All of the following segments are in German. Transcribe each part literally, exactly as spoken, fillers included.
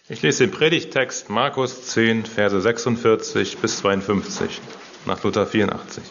Ich lese den Predigttext Markus zehn, Verse sechsundvierzig bis zweiundfünfzig, nach Luther vierundachtzig.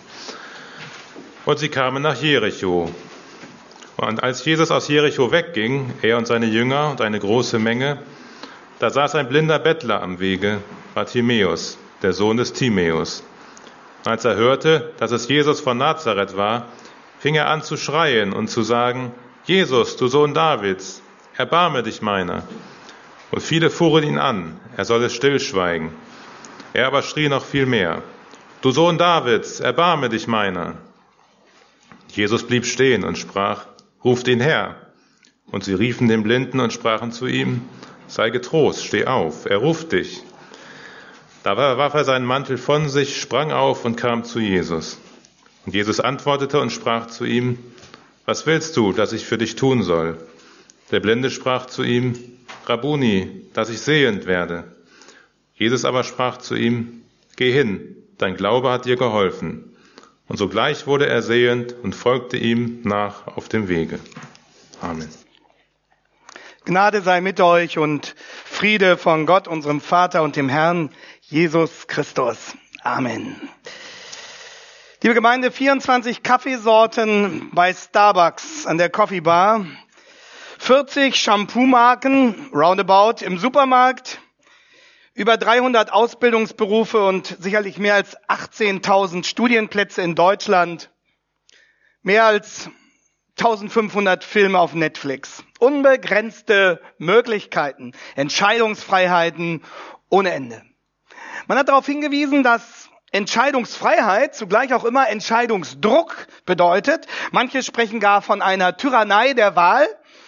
Und sie kamen nach Jericho. Und als Jesus aus Jericho wegging, er und seine Jünger und eine große Menge, da saß ein blinder Bettler am Wege, Bartimäus, der Sohn des Timäus. Und als er hörte, dass es Jesus von Nazareth war, fing er an zu schreien und zu sagen: Jesus, du Sohn Davids, erbarme dich meiner. Und viele fuhren ihn an, er solle stillschweigen. Er aber schrie noch viel mehr: Du Sohn Davids, erbarme dich meiner. Jesus blieb stehen und sprach: Ruft ihn her. Und sie riefen den Blinden und sprachen zu ihm: Sei getrost, steh auf, er ruft dich. Da warf er seinen Mantel von sich, sprang auf und kam zu Jesus. Und Jesus antwortete und sprach zu ihm: Was willst du, dass ich für dich tun soll? Der Blinde sprach zu ihm: Rabbuni, dass ich sehend werde. Jesus aber sprach zu ihm: Geh hin, dein Glaube hat dir geholfen. Und sogleich wurde er sehend und folgte ihm nach auf dem Wege. Amen. Gnade sei mit euch und Friede von Gott, unserem Vater und dem Herrn Jesus Christus. Amen. Liebe Gemeinde, vierundzwanzig Kaffeesorten bei Starbucks an der Coffee Bar, vierzig Shampoo-Marken roundabout im Supermarkt, über dreihundert Ausbildungsberufe und sicherlich mehr als achtzehntausend Studienplätze in Deutschland, mehr als eintausendfünfhundert Filme auf Netflix, unbegrenzte Möglichkeiten, Entscheidungsfreiheiten ohne Ende. Man hat darauf hingewiesen, dass Entscheidungsfreiheit zugleich auch immer Entscheidungsdruck bedeutet. Manche sprechen gar von einer Tyrannei der Wahl.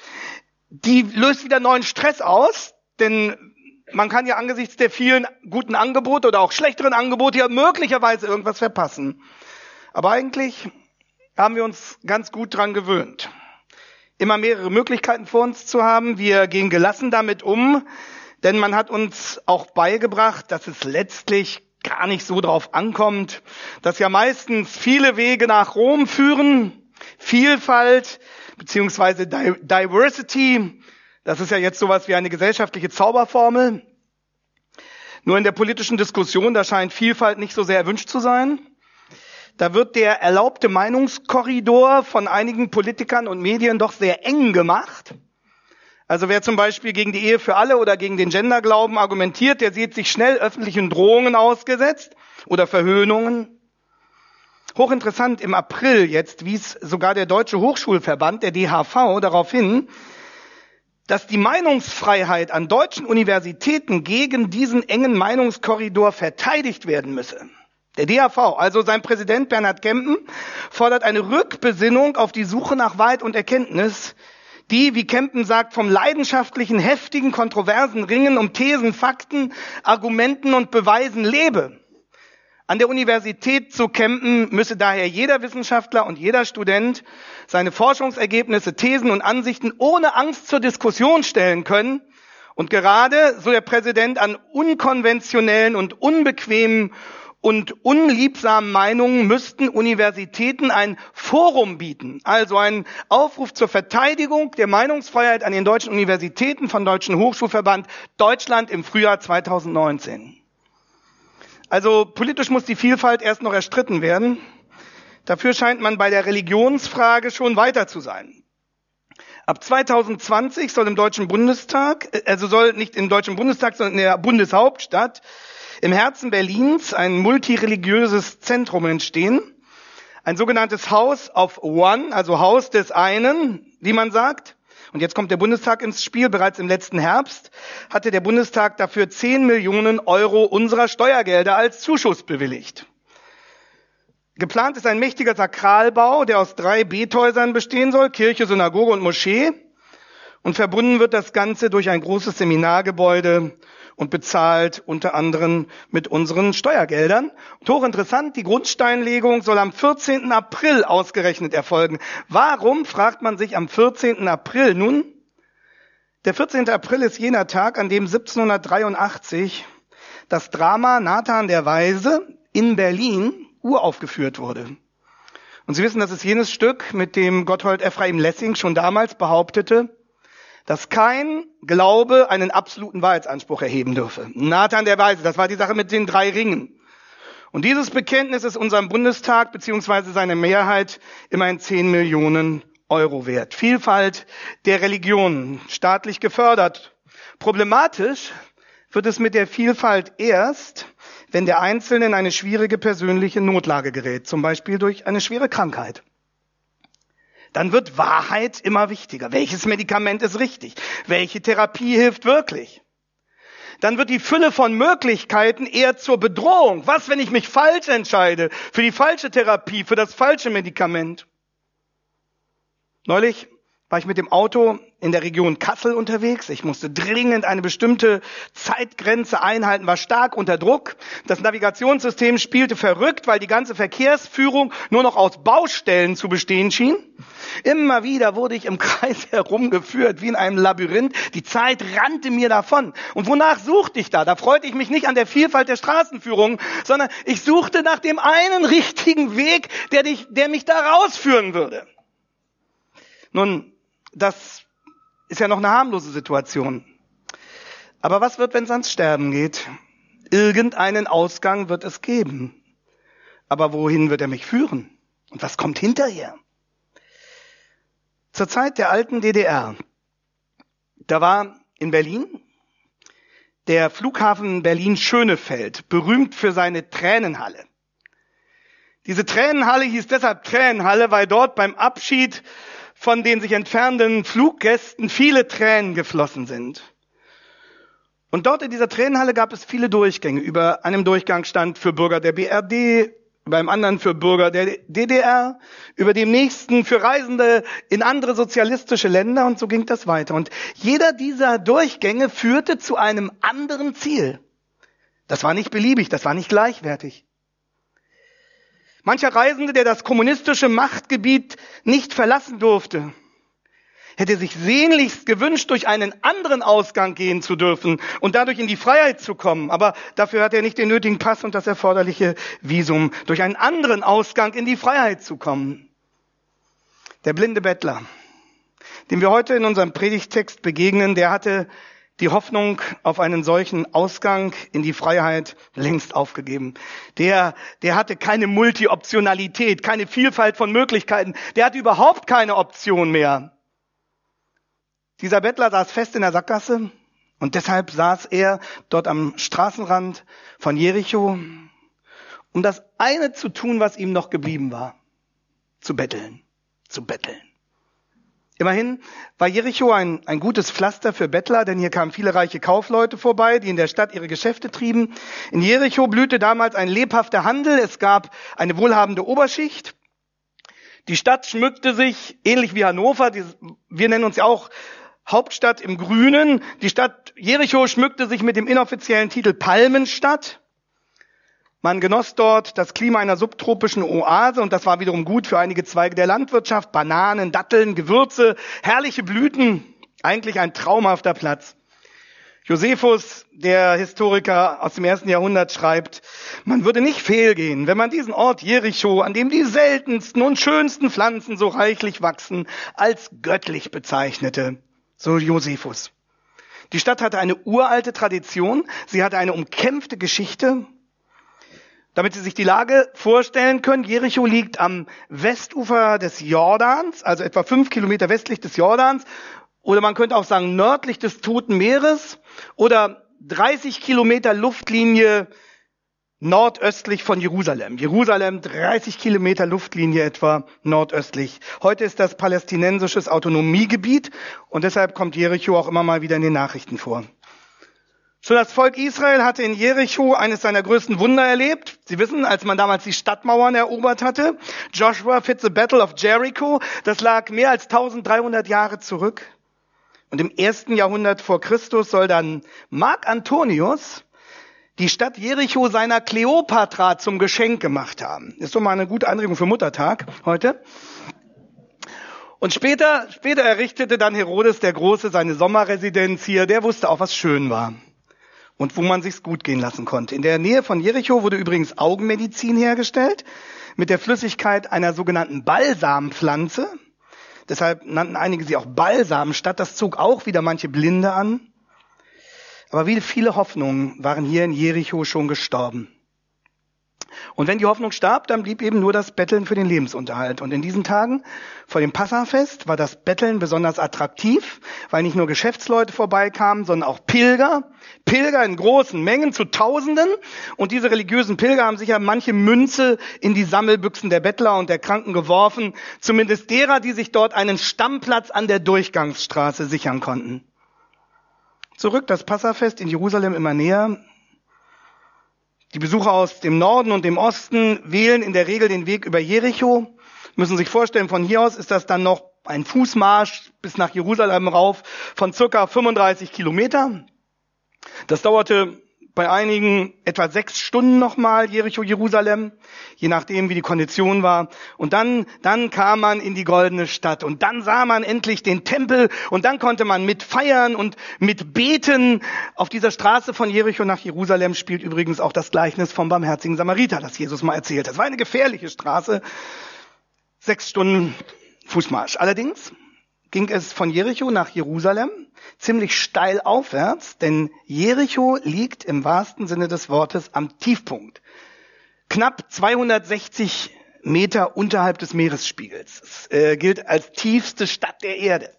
Die löst wieder neuen Stress aus, denn man kann ja angesichts der vielen guten Angebote oder auch schlechteren Angebote ja möglicherweise irgendwas verpassen. Aber eigentlich haben wir uns ganz gut dran gewöhnt, immer mehrere Möglichkeiten vor uns zu haben. Wir gehen gelassen damit um, denn man hat uns auch beigebracht, dass es letztlich gar nicht so drauf ankommt, dass ja meistens viele Wege nach Rom führen, Vielfalt beziehungsweise Diversity, das ist ja jetzt sowas wie eine gesellschaftliche Zauberformel. Nur in der politischen Diskussion, da scheint Vielfalt nicht so sehr erwünscht zu sein. Da wird der erlaubte Meinungskorridor von einigen Politikern und Medien doch sehr eng gemacht. Also wer zum Beispiel gegen die Ehe für alle oder gegen den Genderglauben argumentiert, der sieht sich schnell öffentlichen Drohungen ausgesetzt oder Verhöhnungen. Hochinteressant, im April jetzt wies sogar der Deutsche Hochschulverband, der D H V, darauf hin, dass die Meinungsfreiheit an deutschen Universitäten gegen diesen engen Meinungskorridor verteidigt werden müsse. Der D H V, also sein Präsident Bernhard Kempen, fordert eine Rückbesinnung auf die Suche nach Wahrheit und Erkenntnis, die, wie Kempen sagt, vom leidenschaftlichen, heftigen, kontroversen Ringen um Thesen, Fakten, Argumenten und Beweisen lebe. An der Universität zu Kempen müsse daher jeder Wissenschaftler und jeder Student seine Forschungsergebnisse, Thesen und Ansichten ohne Angst zur Diskussion stellen können. Und gerade, so der Präsident, an unkonventionellen und unbequemen und unliebsamen Meinungen müssten Universitäten ein Forum bieten, also einen Aufruf zur Verteidigung der Meinungsfreiheit an den deutschen Universitäten vom Deutschen Hochschulverband Deutschland im Frühjahr zweitausendneunzehn. Also politisch muss die Vielfalt erst noch erstritten werden. Dafür scheint man bei der Religionsfrage schon weiter zu sein. Ab zweitausendzwanzig soll im Deutschen Bundestag, also soll nicht im Deutschen Bundestag, sondern in der Bundeshauptstadt, im Herzen Berlins ein multireligiöses Zentrum entstehen. Ein sogenanntes House of One, also Haus des einen, wie man sagt. Und jetzt kommt der Bundestag ins Spiel. Bereits im letzten Herbst hatte der Bundestag dafür zehn Millionen Euro unserer Steuergelder als Zuschuss bewilligt. Geplant ist ein mächtiger Sakralbau, der aus drei Bethäusern bestehen soll, Kirche, Synagoge und Moschee. Und verbunden wird das Ganze durch ein großes Seminargebäude und bezahlt unter anderem mit unseren Steuergeldern. Und hochinteressant, die Grundsteinlegung soll am vierzehnten April ausgerechnet erfolgen. Warum, fragt man sich, am vierzehnten April? Nun, der vierzehnte April ist jener Tag, an dem siebzehnhundertdreiundachtzig das Drama Nathan der Weise in Berlin uraufgeführt wurde. Und Sie wissen, das ist jenes Stück, mit dem Gotthold Ephraim Lessing schon damals behauptete, dass kein Glaube einen absoluten Wahrheitsanspruch erheben dürfe. Nathan der Weise, das war die Sache mit den drei Ringen. Und dieses Bekenntnis ist unserem Bundestag bzw. seiner Mehrheit immerhin zehn Millionen Euro wert. Vielfalt der Religionen, staatlich gefördert. Problematisch wird es mit der Vielfalt erst, wenn der Einzelne in eine schwierige persönliche Notlage gerät, zum Beispiel durch eine schwere Krankheit. Dann wird Wahrheit immer wichtiger. Welches Medikament ist richtig? Welche Therapie hilft wirklich? Dann wird die Fülle von Möglichkeiten eher zur Bedrohung. Was, wenn ich mich falsch entscheide für die falsche Therapie, für das falsche Medikament? Neulich war ich mit dem Auto in der Region Kassel unterwegs. Ich musste dringend eine bestimmte Zeitgrenze einhalten, war stark unter Druck. Das Navigationssystem spielte verrückt, weil die ganze Verkehrsführung nur noch aus Baustellen zu bestehen schien. Immer wieder wurde ich im Kreis herumgeführt, wie in einem Labyrinth. Die Zeit rannte mir davon. Und wonach suchte ich da? Da freute ich mich nicht an der Vielfalt der Straßenführung, sondern ich suchte nach dem einen richtigen Weg, der, dich, der mich da rausführen würde. Nun, das ist ja noch eine harmlose Situation. Aber was wird, wenn es ans Sterben geht? Irgendeinen Ausgang wird es geben. Aber wohin wird er mich führen? Und was kommt hinterher? Zur Zeit der alten D D R, da war in Berlin der Flughafen Berlin-Schönefeld berühmt für seine Tränenhalle. Diese Tränenhalle hieß deshalb Tränenhalle, weil dort beim Abschied von den sich entfernenden Fluggästen viele Tränen geflossen sind. Und dort in dieser Tränenhalle gab es viele Durchgänge. Über einem Durchgang stand für Bürger der B R D, über einem anderen für Bürger der D D R, über dem nächsten für Reisende in andere sozialistische Länder, und so ging das weiter. Und jeder dieser Durchgänge führte zu einem anderen Ziel. Das war nicht beliebig, das war nicht gleichwertig. Mancher Reisende, der das kommunistische Machtgebiet nicht verlassen durfte, hätte sich sehnlichst gewünscht, durch einen anderen Ausgang gehen zu dürfen und dadurch in die Freiheit zu kommen. Aber dafür hat er nicht den nötigen Pass und das erforderliche Visum, durch einen anderen Ausgang in die Freiheit zu kommen. Der blinde Bettler, dem wir heute in unserem Predigttext begegnen, der hatte die Hoffnung auf einen solchen Ausgang in die Freiheit längst aufgegeben. Der, der hatte keine Multi-Optionalität, keine Vielfalt von Möglichkeiten. Der hatte überhaupt keine Option mehr. Dieser Bettler saß fest in der Sackgasse und deshalb saß er dort am Straßenrand von Jericho, um das eine zu tun, was ihm noch geblieben war. Zu betteln, zu betteln. Immerhin war Jericho ein, ein gutes Pflaster für Bettler, denn hier kamen viele reiche Kaufleute vorbei, die in der Stadt ihre Geschäfte trieben. In Jericho blühte damals ein lebhafter Handel, es gab eine wohlhabende Oberschicht. Die Stadt schmückte sich, ähnlich wie Hannover, die, wir nennen uns ja auch Hauptstadt im Grünen. Die Stadt Jericho schmückte sich mit dem inoffiziellen Titel Palmenstadt. Man genoss dort das Klima einer subtropischen Oase und das war wiederum gut für einige Zweige der Landwirtschaft. Bananen, Datteln, Gewürze, herrliche Blüten. Eigentlich ein traumhafter Platz. Josephus, der Historiker aus dem ersten Jahrhundert, schreibt, man würde nicht fehlgehen, wenn man diesen Ort Jericho, an dem die seltensten und schönsten Pflanzen so reichlich wachsen, als göttlich bezeichnete. So Josephus. Die Stadt hatte eine uralte Tradition, sie hatte eine umkämpfte Geschichte. Damit Sie sich die Lage vorstellen können, Jericho liegt am Westufer des Jordans, also etwa fünf Kilometer westlich des Jordans, oder man könnte auch sagen nördlich des Toten Meeres, oder dreißig Kilometer Luftlinie nordöstlich von Jerusalem. Jerusalem, dreißig Kilometer Luftlinie etwa nordöstlich. Heute ist das palästinensisches Autonomiegebiet und deshalb kommt Jericho auch immer mal wieder in den Nachrichten vor. Schon das Volk Israel hatte in Jericho eines seiner größten Wunder erlebt. Sie wissen, als man damals die Stadtmauern erobert hatte, Joshua fit the Battle of Jericho, das lag mehr als dreizehnhundert Jahre zurück. Und im ersten Jahrhundert vor Christus soll dann Mark Antonius die Stadt Jericho seiner Kleopatra zum Geschenk gemacht haben. Ist doch mal eine gute Anregung für Muttertag heute. Und später, später errichtete dann Herodes der Große seine Sommerresidenz hier. Der wusste auch, was schön war und wo man sich's gut gehen lassen konnte. In der Nähe von Jericho wurde übrigens Augenmedizin hergestellt mit der Flüssigkeit einer sogenannten Balsampflanze. Deshalb nannten einige sie auch Balsamstadt. Das zog auch wieder manche Blinde an. Aber wie viele Hoffnungen waren hier in Jericho schon gestorben. Und wenn die Hoffnung starb, dann blieb eben nur das Betteln für den Lebensunterhalt. Und in diesen Tagen vor dem Passafest war das Betteln besonders attraktiv, weil nicht nur Geschäftsleute vorbeikamen, sondern auch Pilger. Pilger in großen Mengen, zu Tausenden. Und diese religiösen Pilger haben sicher manche Münze in die Sammelbüchsen der Bettler und der Kranken geworfen. Zumindest derer, die sich dort einen Stammplatz an der Durchgangsstraße sichern konnten. Zurück, das Passafest in Jerusalem immer näher. Die Besucher aus dem Norden und dem Osten wählen in der Regel den Weg über Jericho, müssen sich vorstellen, von hier aus ist das dann noch ein Fußmarsch bis nach Jerusalem rauf von circa fünfunddreißig Kilometer. Das dauerte bei einigen etwa sechs Stunden nochmal, Jericho, Jerusalem, je nachdem, wie die Kondition war. Und dann, dann kam man in die goldene Stadt und dann sah man endlich den Tempel und dann konnte man mit feiern und mit beten. Auf dieser Straße von Jericho nach Jerusalem spielt übrigens auch das Gleichnis vom barmherzigen Samariter, das Jesus mal erzählt hat. Es war eine gefährliche Straße, sechs Stunden Fußmarsch. Allerdings ging es von Jericho nach Jerusalem ziemlich steil aufwärts, denn Jericho liegt im wahrsten Sinne des Wortes am Tiefpunkt. Knapp zweihundertsechzig Meter unterhalb des Meeresspiegels. Es äh, gilt als tiefste Stadt der Erde.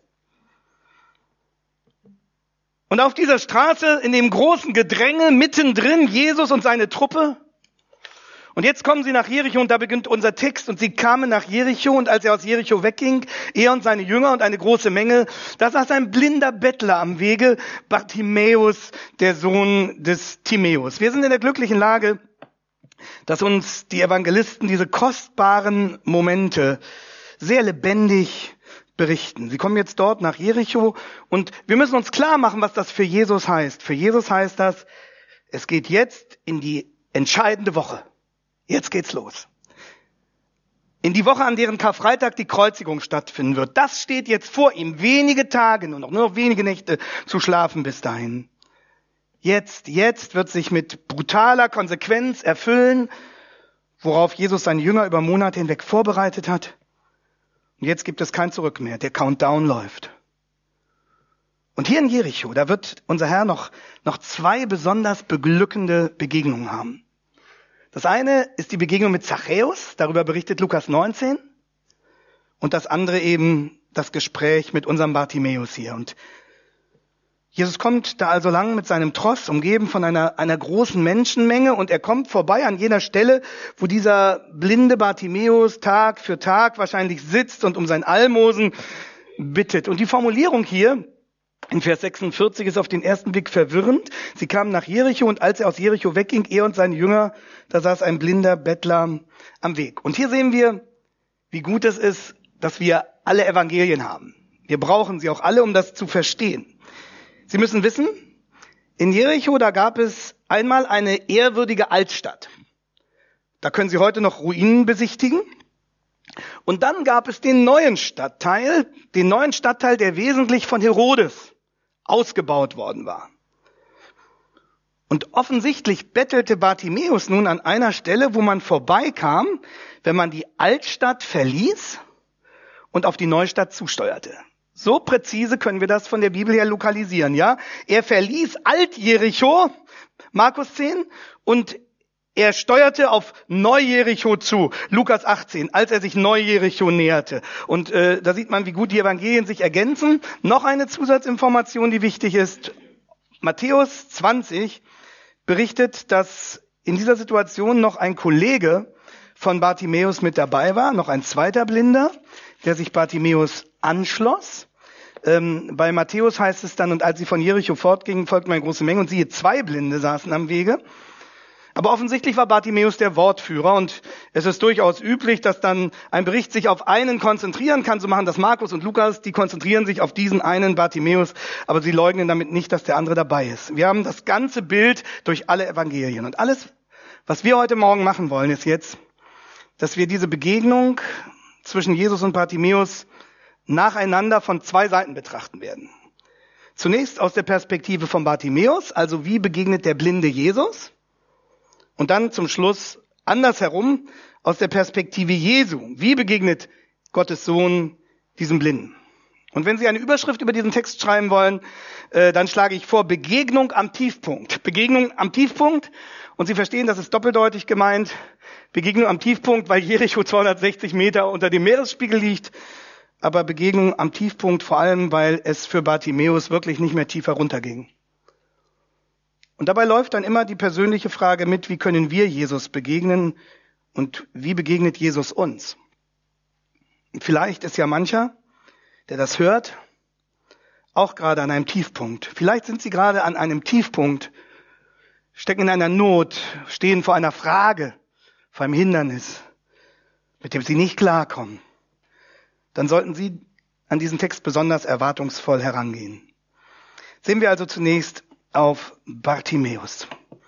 Und auf dieser Straße, in dem großen Gedränge, mittendrin Jesus und seine Truppe. Und jetzt kommen sie nach Jericho und da beginnt unser Text. Und sie kamen nach Jericho und als er aus Jericho wegging, er und seine Jünger und eine große Menge, da saß ein blinder Bettler am Wege, Bartimäus, der Sohn des Timäus. Wir sind in der glücklichen Lage, dass uns die Evangelisten diese kostbaren Momente sehr lebendig berichten. Sie kommen jetzt dort nach Jericho und wir müssen uns klar machen, was das für Jesus heißt. Für Jesus heißt das, es geht jetzt in die entscheidende Woche. Jetzt geht's los. In die Woche, an deren Karfreitag die Kreuzigung stattfinden wird. Das steht jetzt vor ihm. Wenige Tage, nur noch, nur noch wenige Nächte zu schlafen bis dahin. Jetzt, jetzt wird sich mit brutaler Konsequenz erfüllen, worauf Jesus seine Jünger über Monate hinweg vorbereitet hat. Und jetzt gibt es kein Zurück mehr. Der Countdown läuft. Und hier in Jericho, da wird unser Herr noch, noch zwei besonders beglückende Begegnungen haben. Das eine ist die Begegnung mit Zachäus, darüber berichtet Lukas neunzehn. Und das andere eben das Gespräch mit unserem Bartimäus hier. Und Jesus kommt da also lang mit seinem Tross, umgeben von einer, einer großen Menschenmenge. Und er kommt vorbei an jener Stelle, wo dieser blinde Bartimäus Tag für Tag wahrscheinlich sitzt und um sein Almosen bittet. Und die Formulierung hier in Vers sechsundvierzig ist auf den ersten Blick verwirrend. Sie kamen nach Jericho und als er aus Jericho wegging, er und seine Jünger, da saß ein blinder Bettler am Weg. Und hier sehen wir, wie gut es ist, dass wir alle Evangelien haben. Wir brauchen sie auch alle, um das zu verstehen. Sie müssen wissen, in Jericho, da gab es einmal eine ehrwürdige Altstadt. Da können Sie heute noch Ruinen besichtigen. Und dann gab es den neuen Stadtteil, den neuen Stadtteil, der wesentlich von Herodes ausgebaut worden war. Und offensichtlich bettelte Bartimäus nun an einer Stelle, wo man vorbeikam, wenn man die Altstadt verließ und auf die Neustadt zusteuerte. So präzise können wir das von der Bibel her lokalisieren, ja? Er verließ Alt-Jericho, Markus zehn, und er steuerte auf Neu-Jericho zu, Lukas achtzehn, als er sich Neu-Jericho näherte. Und äh, da sieht man, wie gut die Evangelien sich ergänzen. Noch eine Zusatzinformation, die wichtig ist. Matthäus zwanzig berichtet, dass in dieser Situation noch ein Kollege von Bartimäus mit dabei war, noch ein zweiter Blinder, der sich Bartimäus anschloss. Ähm, bei Matthäus heißt es dann, und als sie von Jericho fortgingen, folgten eine große Menge und siehe, zwei Blinde saßen am Wege. Aber offensichtlich war Bartimäus der Wortführer und es ist durchaus üblich, dass dann ein Bericht sich auf einen konzentrieren kann. So machen das Markus und Lukas, die konzentrieren sich auf diesen einen Bartimäus, aber sie leugnen damit nicht, dass der andere dabei ist. Wir haben das ganze Bild durch alle Evangelien. Und alles, was wir heute Morgen machen wollen, ist jetzt, dass wir diese Begegnung zwischen Jesus und Bartimäus nacheinander von zwei Seiten betrachten werden. Zunächst aus der Perspektive von Bartimäus, also wie begegnet der Blinde Jesus? Und dann zum Schluss andersherum aus der Perspektive Jesu. Wie begegnet Gottes Sohn diesem Blinden. Und wenn Sie eine Überschrift über diesen Text schreiben wollen, äh, dann schlage ich vor, Begegnung am Tiefpunkt. Begegnung am Tiefpunkt. Und Sie verstehen, das ist doppeldeutig gemeint. Begegnung am Tiefpunkt, weil Jericho zweihundertsechzig Meter unter dem Meeresspiegel liegt. Aber Begegnung am Tiefpunkt vor allem, weil es für Bartimäus wirklich nicht mehr tiefer runterging. Und dabei läuft dann immer die persönliche Frage mit, wie können wir Jesus begegnen und wie begegnet Jesus uns? Und vielleicht ist ja mancher, der das hört, auch gerade an einem Tiefpunkt. Vielleicht sind Sie gerade an einem Tiefpunkt, stecken in einer Not, stehen vor einer Frage, vor einem Hindernis, mit dem Sie nicht klarkommen. Dann sollten Sie an diesen Text besonders erwartungsvoll herangehen. Sehen wir also zunächst auf Bartimäus.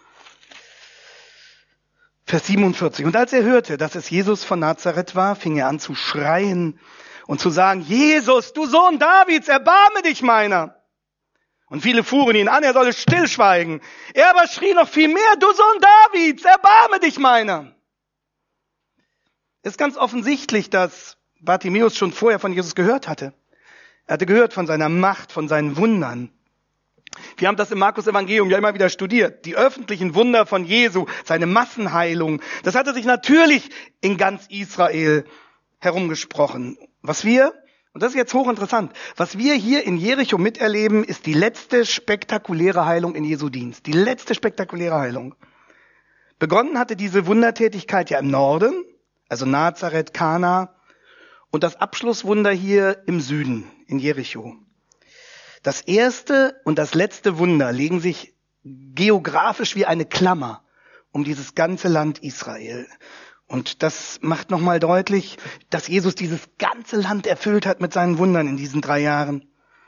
Vers siebenundvierzig. Und als er hörte, dass es Jesus von Nazareth war, fing er an zu schreien und zu sagen, Jesus, du Sohn Davids, erbarme dich meiner. Und viele fuhren ihn an, er solle stillschweigen. Er aber schrie noch viel mehr, du Sohn Davids, erbarme dich meiner. Es ist ganz offensichtlich, dass Bartimäus schon vorher von Jesus gehört hatte. Er hatte gehört von seiner Macht, von seinen Wundern. Wir haben das im Markus-Evangelium ja immer wieder studiert. Die öffentlichen Wunder von Jesu, seine Massenheilung. Das hatte sich natürlich in ganz Israel herumgesprochen. Was wir, und das ist jetzt hochinteressant, was wir hier in Jericho miterleben, ist die letzte spektakuläre Heilung in Jesu Dienst. Die letzte spektakuläre Heilung. Begonnen hatte diese Wundertätigkeit ja im Norden, also Nazareth, Kana, und das Abschlusswunder hier im Süden, in Jericho. Das erste und das letzte Wunder legen sich geografisch wie eine Klammer um dieses ganze Land Israel. Und das macht nochmal deutlich, dass Jesus dieses ganze Land erfüllt hat mit seinen Wundern in diesen drei Jahren.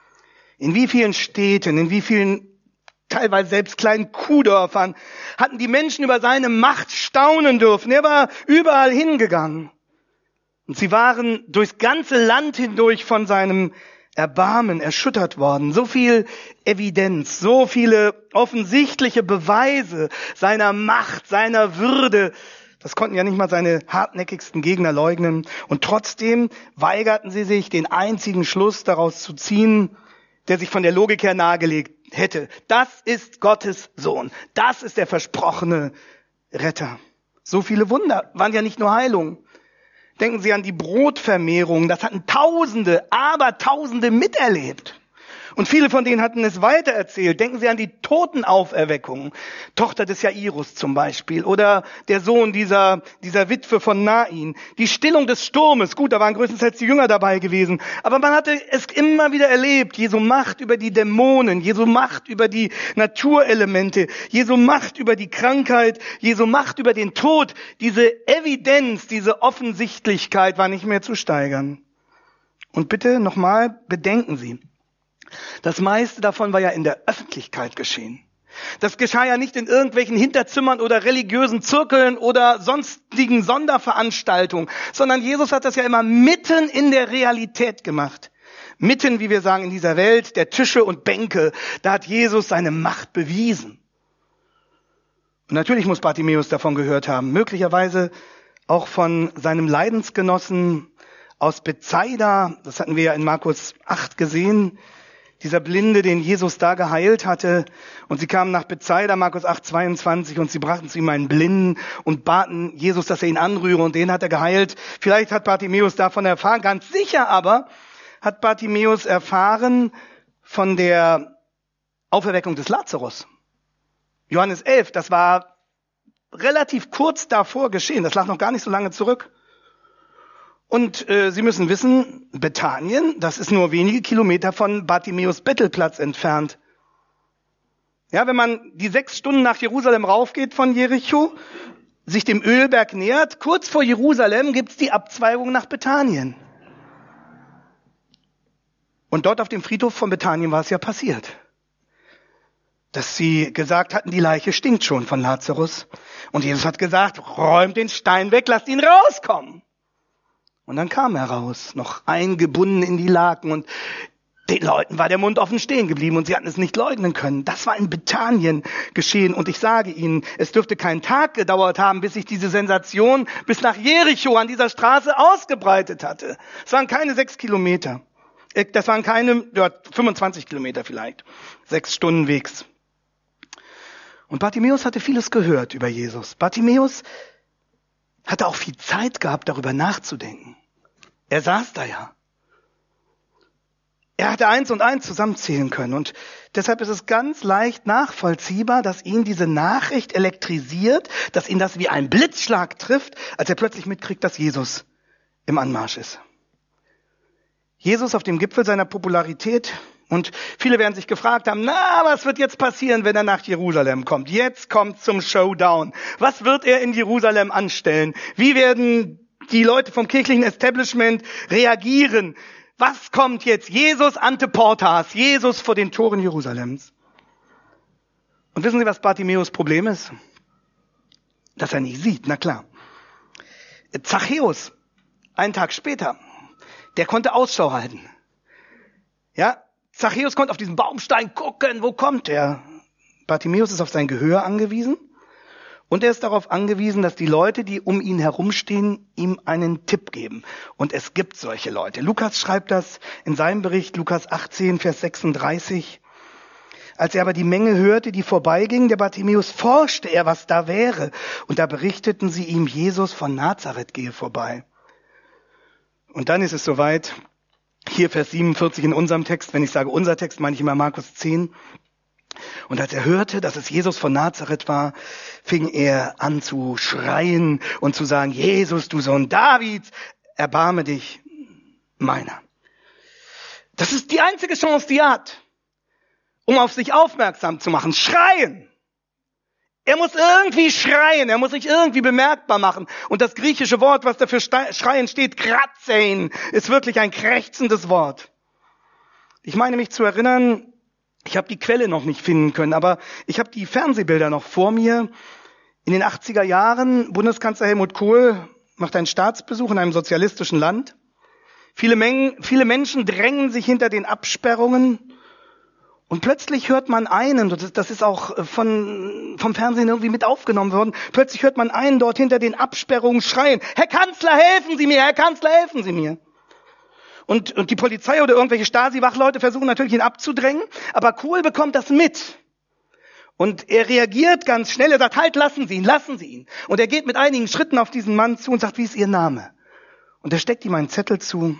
In wie vielen Städten, in wie vielen teilweise selbst kleinen Kuhdörfern hatten die Menschen über seine Macht staunen dürfen. Er war überall hingegangen. Und sie waren durchs ganze Land hindurch von seinem Erbarmen erschüttert worden. So viel Evidenz, so viele offensichtliche Beweise seiner Macht, seiner Würde. Das konnten ja nicht mal seine hartnäckigsten Gegner leugnen. Und trotzdem weigerten sie sich, den einzigen Schluss daraus zu ziehen, der sich von der Logik her nahegelegt hätte. Das ist Gottes Sohn. Das ist der versprochene Retter. So viele Wunder waren ja nicht nur Heilung. Denken Sie an die Brotvermehrung. Das hatten Tausende, aber Tausende miterlebt. Und viele von denen hatten es weitererzählt. Denken Sie an die Totenauferweckung. Tochter des Jairus zum Beispiel. Oder der Sohn dieser, dieser Witwe von Nain. Die Stillung des Sturmes. Gut, da waren größtenteils die Jünger dabei gewesen. Aber man hatte es immer wieder erlebt. Jesu Macht über die Dämonen. Jesu Macht über die Naturelemente. Jesu Macht über die Krankheit. Jesu Macht über den Tod. Diese Evidenz, diese Offensichtlichkeit war nicht mehr zu steigern. Und bitte nochmal, bedenken Sie. Das meiste davon war ja in der Öffentlichkeit geschehen. Das geschah ja nicht in irgendwelchen Hinterzimmern oder religiösen Zirkeln oder sonstigen Sonderveranstaltungen, sondern Jesus hat das ja immer mitten in der Realität gemacht. Mitten, wie wir sagen, in dieser Welt der Tische und Bänke, da hat Jesus seine Macht bewiesen. Und natürlich muss Bartimäus davon gehört haben, möglicherweise auch von seinem Leidensgenossen aus Bethsaida, das hatten wir ja in Markus acht gesehen, dieser Blinde, den Jesus da geheilt hatte. Und sie kamen nach Bethsaida, Markus acht, zweiundzwanzig, und sie brachten zu ihm einen Blinden und baten Jesus, dass er ihn anrühre, und den hat er geheilt. Vielleicht hat Bartimäus davon erfahren, ganz sicher aber hat Bartimäus erfahren von der Auferweckung des Lazarus. Johannes elf, das war relativ kurz davor geschehen, das lag noch gar nicht so lange zurück. Und äh, Sie müssen wissen, Bethanien, das ist nur wenige Kilometer von Bartimäus Bettelplatz entfernt. Ja, wenn man die sechs Stunden nach Jerusalem raufgeht von Jericho, sich dem Ölberg nähert, kurz vor Jerusalem gibt's die Abzweigung nach Bethanien. Und dort auf dem Friedhof von Bethanien war es ja passiert, dass sie gesagt hatten, die Leiche stinkt schon von Lazarus. Und Jesus hat gesagt, räumt den Stein weg, lasst ihn rauskommen. Und dann kam er raus, noch eingebunden in die Laken. Und Den Leuten war der Mund offen stehen geblieben und sie hatten es nicht leugnen können. Das war in Bethanien geschehen. Und ich sage Ihnen, es dürfte keinen Tag gedauert haben, bis sich diese Sensation bis nach Jericho an dieser Straße ausgebreitet hatte. Es waren keine sechs Kilometer. Das waren keine, ja, fünfundzwanzig Kilometer vielleicht. Sechs Stunden Wegs. Und Bartimäus hatte vieles gehört über Jesus. Bartimäus hatte auch viel Zeit gehabt, darüber nachzudenken. Er saß da ja. Er hatte eins und eins zusammenzählen können und deshalb ist es ganz leicht nachvollziehbar, dass ihn diese Nachricht elektrisiert, dass ihn das wie ein Blitzschlag trifft, als er plötzlich mitkriegt, dass Jesus im Anmarsch ist. Jesus auf dem Gipfel seiner Popularität und viele werden sich gefragt haben, na, was wird jetzt passieren, wenn er nach Jerusalem kommt? Jetzt kommt zum Showdown. Was wird er in Jerusalem anstellen? Wie werden die Leute vom kirchlichen Establishment reagieren? Was kommt jetzt? Jesus ante portas, Jesus vor den Toren Jerusalems. Und wissen Sie, was Bartimäus Problem ist? Dass er nicht sieht, na klar. Zachäus, einen Tag später, der konnte Ausschau halten. Ja, Zachäus konnte auf diesen Baumstein gucken, wo kommt er? Bartimäus ist auf sein Gehör angewiesen. Und er ist darauf angewiesen, dass die Leute, die um ihn herumstehen, ihm einen Tipp geben. Und es gibt solche Leute. Lukas schreibt das in seinem Bericht, Lukas achtzehn, Vers sechsunddreißig. Als er aber die Menge hörte, die vorbeiging, der Bartimäus, forschte er, was da wäre. Und da berichteten sie ihm, Jesus von Nazareth gehe vorbei. Und dann ist es soweit, hier Vers siebenundvierzig in unserem Text, wenn ich sage unser Text, meine ich immer Markus zehn. Und als er hörte, dass es Jesus von Nazareth war, fing er an zu schreien und zu sagen, Jesus, du Sohn Davids, erbarme dich meiner. Das ist die einzige Chance, die er hat, um auf sich aufmerksam zu machen. Schreien! Er muss irgendwie schreien, er muss sich irgendwie bemerkbar machen. Und das griechische Wort, was dafür schreien steht, kratzein, ist wirklich ein krächzendes Wort. Ich meine mich zu erinnern, ich habe die Quelle noch nicht finden können, aber ich habe die Fernsehbilder noch vor mir. In den achtziger Jahren, Bundeskanzler Helmut Kohl macht einen Staatsbesuch in einem sozialistischen Land. Viele, Mengen, viele Menschen drängen sich hinter den Absperrungen und plötzlich hört man einen, das ist auch von, vom Fernsehen irgendwie mit aufgenommen worden, plötzlich hört man einen dort hinter den Absperrungen schreien, Herr Kanzler, helfen Sie mir, Herr Kanzler, helfen Sie mir. Und, und die Polizei oder irgendwelche Stasi-Wachleute versuchen natürlich, ihn abzudrängen. Aber Kohl bekommt das mit. Und er reagiert ganz schnell. Er sagt, halt, lassen Sie ihn, lassen Sie ihn. Und er geht mit einigen Schritten auf diesen Mann zu und sagt, wie ist Ihr Name? Und er steckt ihm einen Zettel zu.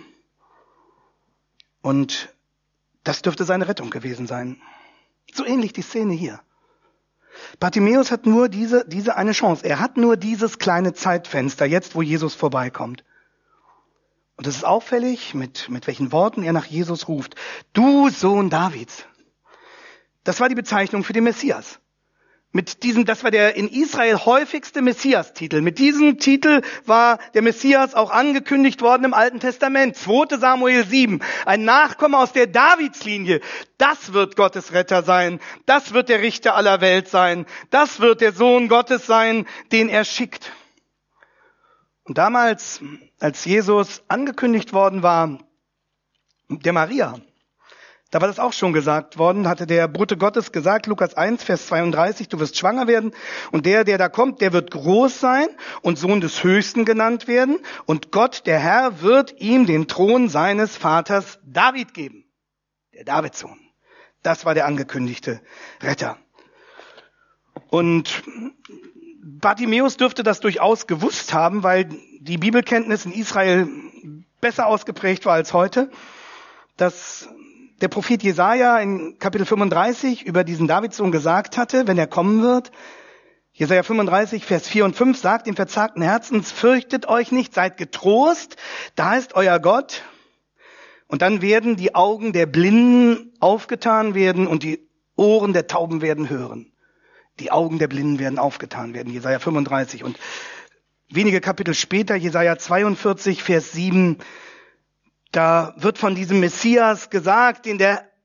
Und das dürfte seine Rettung gewesen sein. So ähnlich die Szene hier. Bartimäus hat nur diese, diese eine Chance. Er hat nur dieses kleine Zeitfenster, jetzt wo Jesus vorbeikommt. Und es ist auffällig, mit, mit welchen Worten er nach Jesus ruft. Du Sohn Davids. Das war die Bezeichnung für den Messias. Mit diesem, das war der in Israel häufigste Messias-Titel. Mit diesem Titel war der Messias auch angekündigt worden im Alten Testament. zweiter Samuel sieben. Ein Nachkomme aus der Davidslinie. Das wird Gottes Retter sein. Das wird der Richter aller Welt sein. Das wird der Sohn Gottes sein, den er schickt. Und damals, als Jesus angekündigt worden war, der Maria, da war das auch schon gesagt worden, hatte der Bote Gottes gesagt, Lukas eins, Vers zweiunddreißig, du wirst schwanger werden und der, der da kommt, der wird groß sein und Sohn des Höchsten genannt werden und Gott, der Herr, wird ihm den Thron seines Vaters David geben. Der Davidssohn. Das war der angekündigte Retter. Und Bartimäus dürfte das durchaus gewusst haben, weil die Bibelkenntnis in Israel besser ausgeprägt war als heute, dass der Prophet Jesaja in Kapitel fünfunddreißig über diesen Davidssohn gesagt hatte, wenn er kommen wird. Jesaja fünfunddreißig, Vers vier und fünf sagt dem verzagten Herzens, fürchtet euch nicht, seid getrost, da ist euer Gott. Und dann werden die Augen der Blinden aufgetan werden und die Ohren der Tauben werden hören. Die Augen der Blinden werden aufgetan werden, Jesaja fünfunddreißig. Und wenige Kapitel später, Jesaja zweiundvierzig, Vers sieben, da wird von diesem Messias gesagt, den der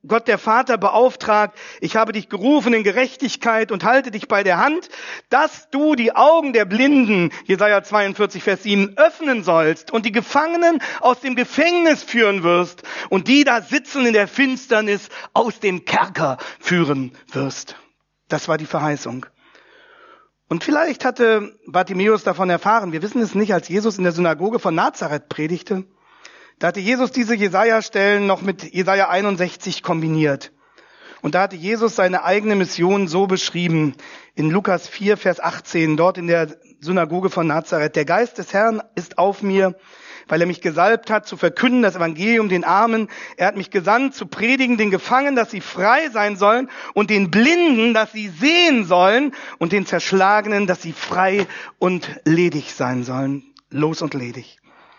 Gott der Vater beauftragt, ich habe dich gerufen in Gerechtigkeit und halte dich bei der Hand, dass du die Augen der Blinden, Jesaja zweiundvierzig, Vers sieben, öffnen sollst und die Gefangenen aus dem Gefängnis führen wirst und die da sitzen in der Finsternis aus dem Kerker führen wirst. Das war die Verheißung. Und vielleicht hatte Bartimäus davon erfahren, wir wissen es nicht, als Jesus in der Synagoge von Nazareth predigte. Da hatte Jesus diese Jesaja-Stellen noch mit Jesaja einundsechzig kombiniert. Und da hatte Jesus seine eigene Mission so beschrieben, in Lukas vier, Vers achtzehn, dort in der Synagoge von Nazareth. Der Geist des Herrn ist auf mir, weil er mich gesalbt hat, zu verkünden das Evangelium den Armen. Er hat mich gesandt, zu predigen den Gefangenen, dass sie frei sein sollen, und den Blinden, dass sie sehen sollen, und den Zerschlagenen, dass sie frei und ledig sein sollen. Los und ledig.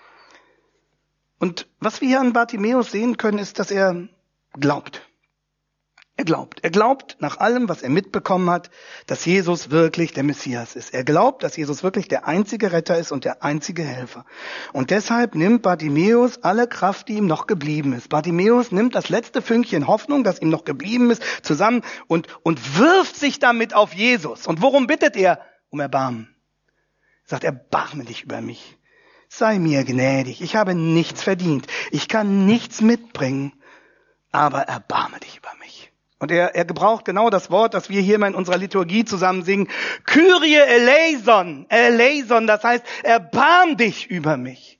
Und was wir hier an Bartimäus sehen können, ist, dass er glaubt. Er glaubt. Er glaubt nach allem, was er mitbekommen hat, dass Jesus wirklich der Messias ist. Er glaubt, dass Jesus wirklich der einzige Retter ist und der einzige Helfer. Und deshalb nimmt Bartimäus alle Kraft, die ihm noch geblieben ist. Bartimäus nimmt das letzte Fünkchen Hoffnung, das ihm noch geblieben ist, zusammen und, und wirft sich damit auf Jesus. Und worum bittet er? Um Erbarmen. Er sagt, erbarme dich über mich. Sei mir gnädig. Ich habe nichts verdient. Ich kann nichts mitbringen. Aber erbarme dich über mich. Und er, er gebraucht genau das Wort, das wir hier mal in unserer Liturgie zusammen singen. Kyrie eleison. Eleison, das heißt, erbarm dich über mich.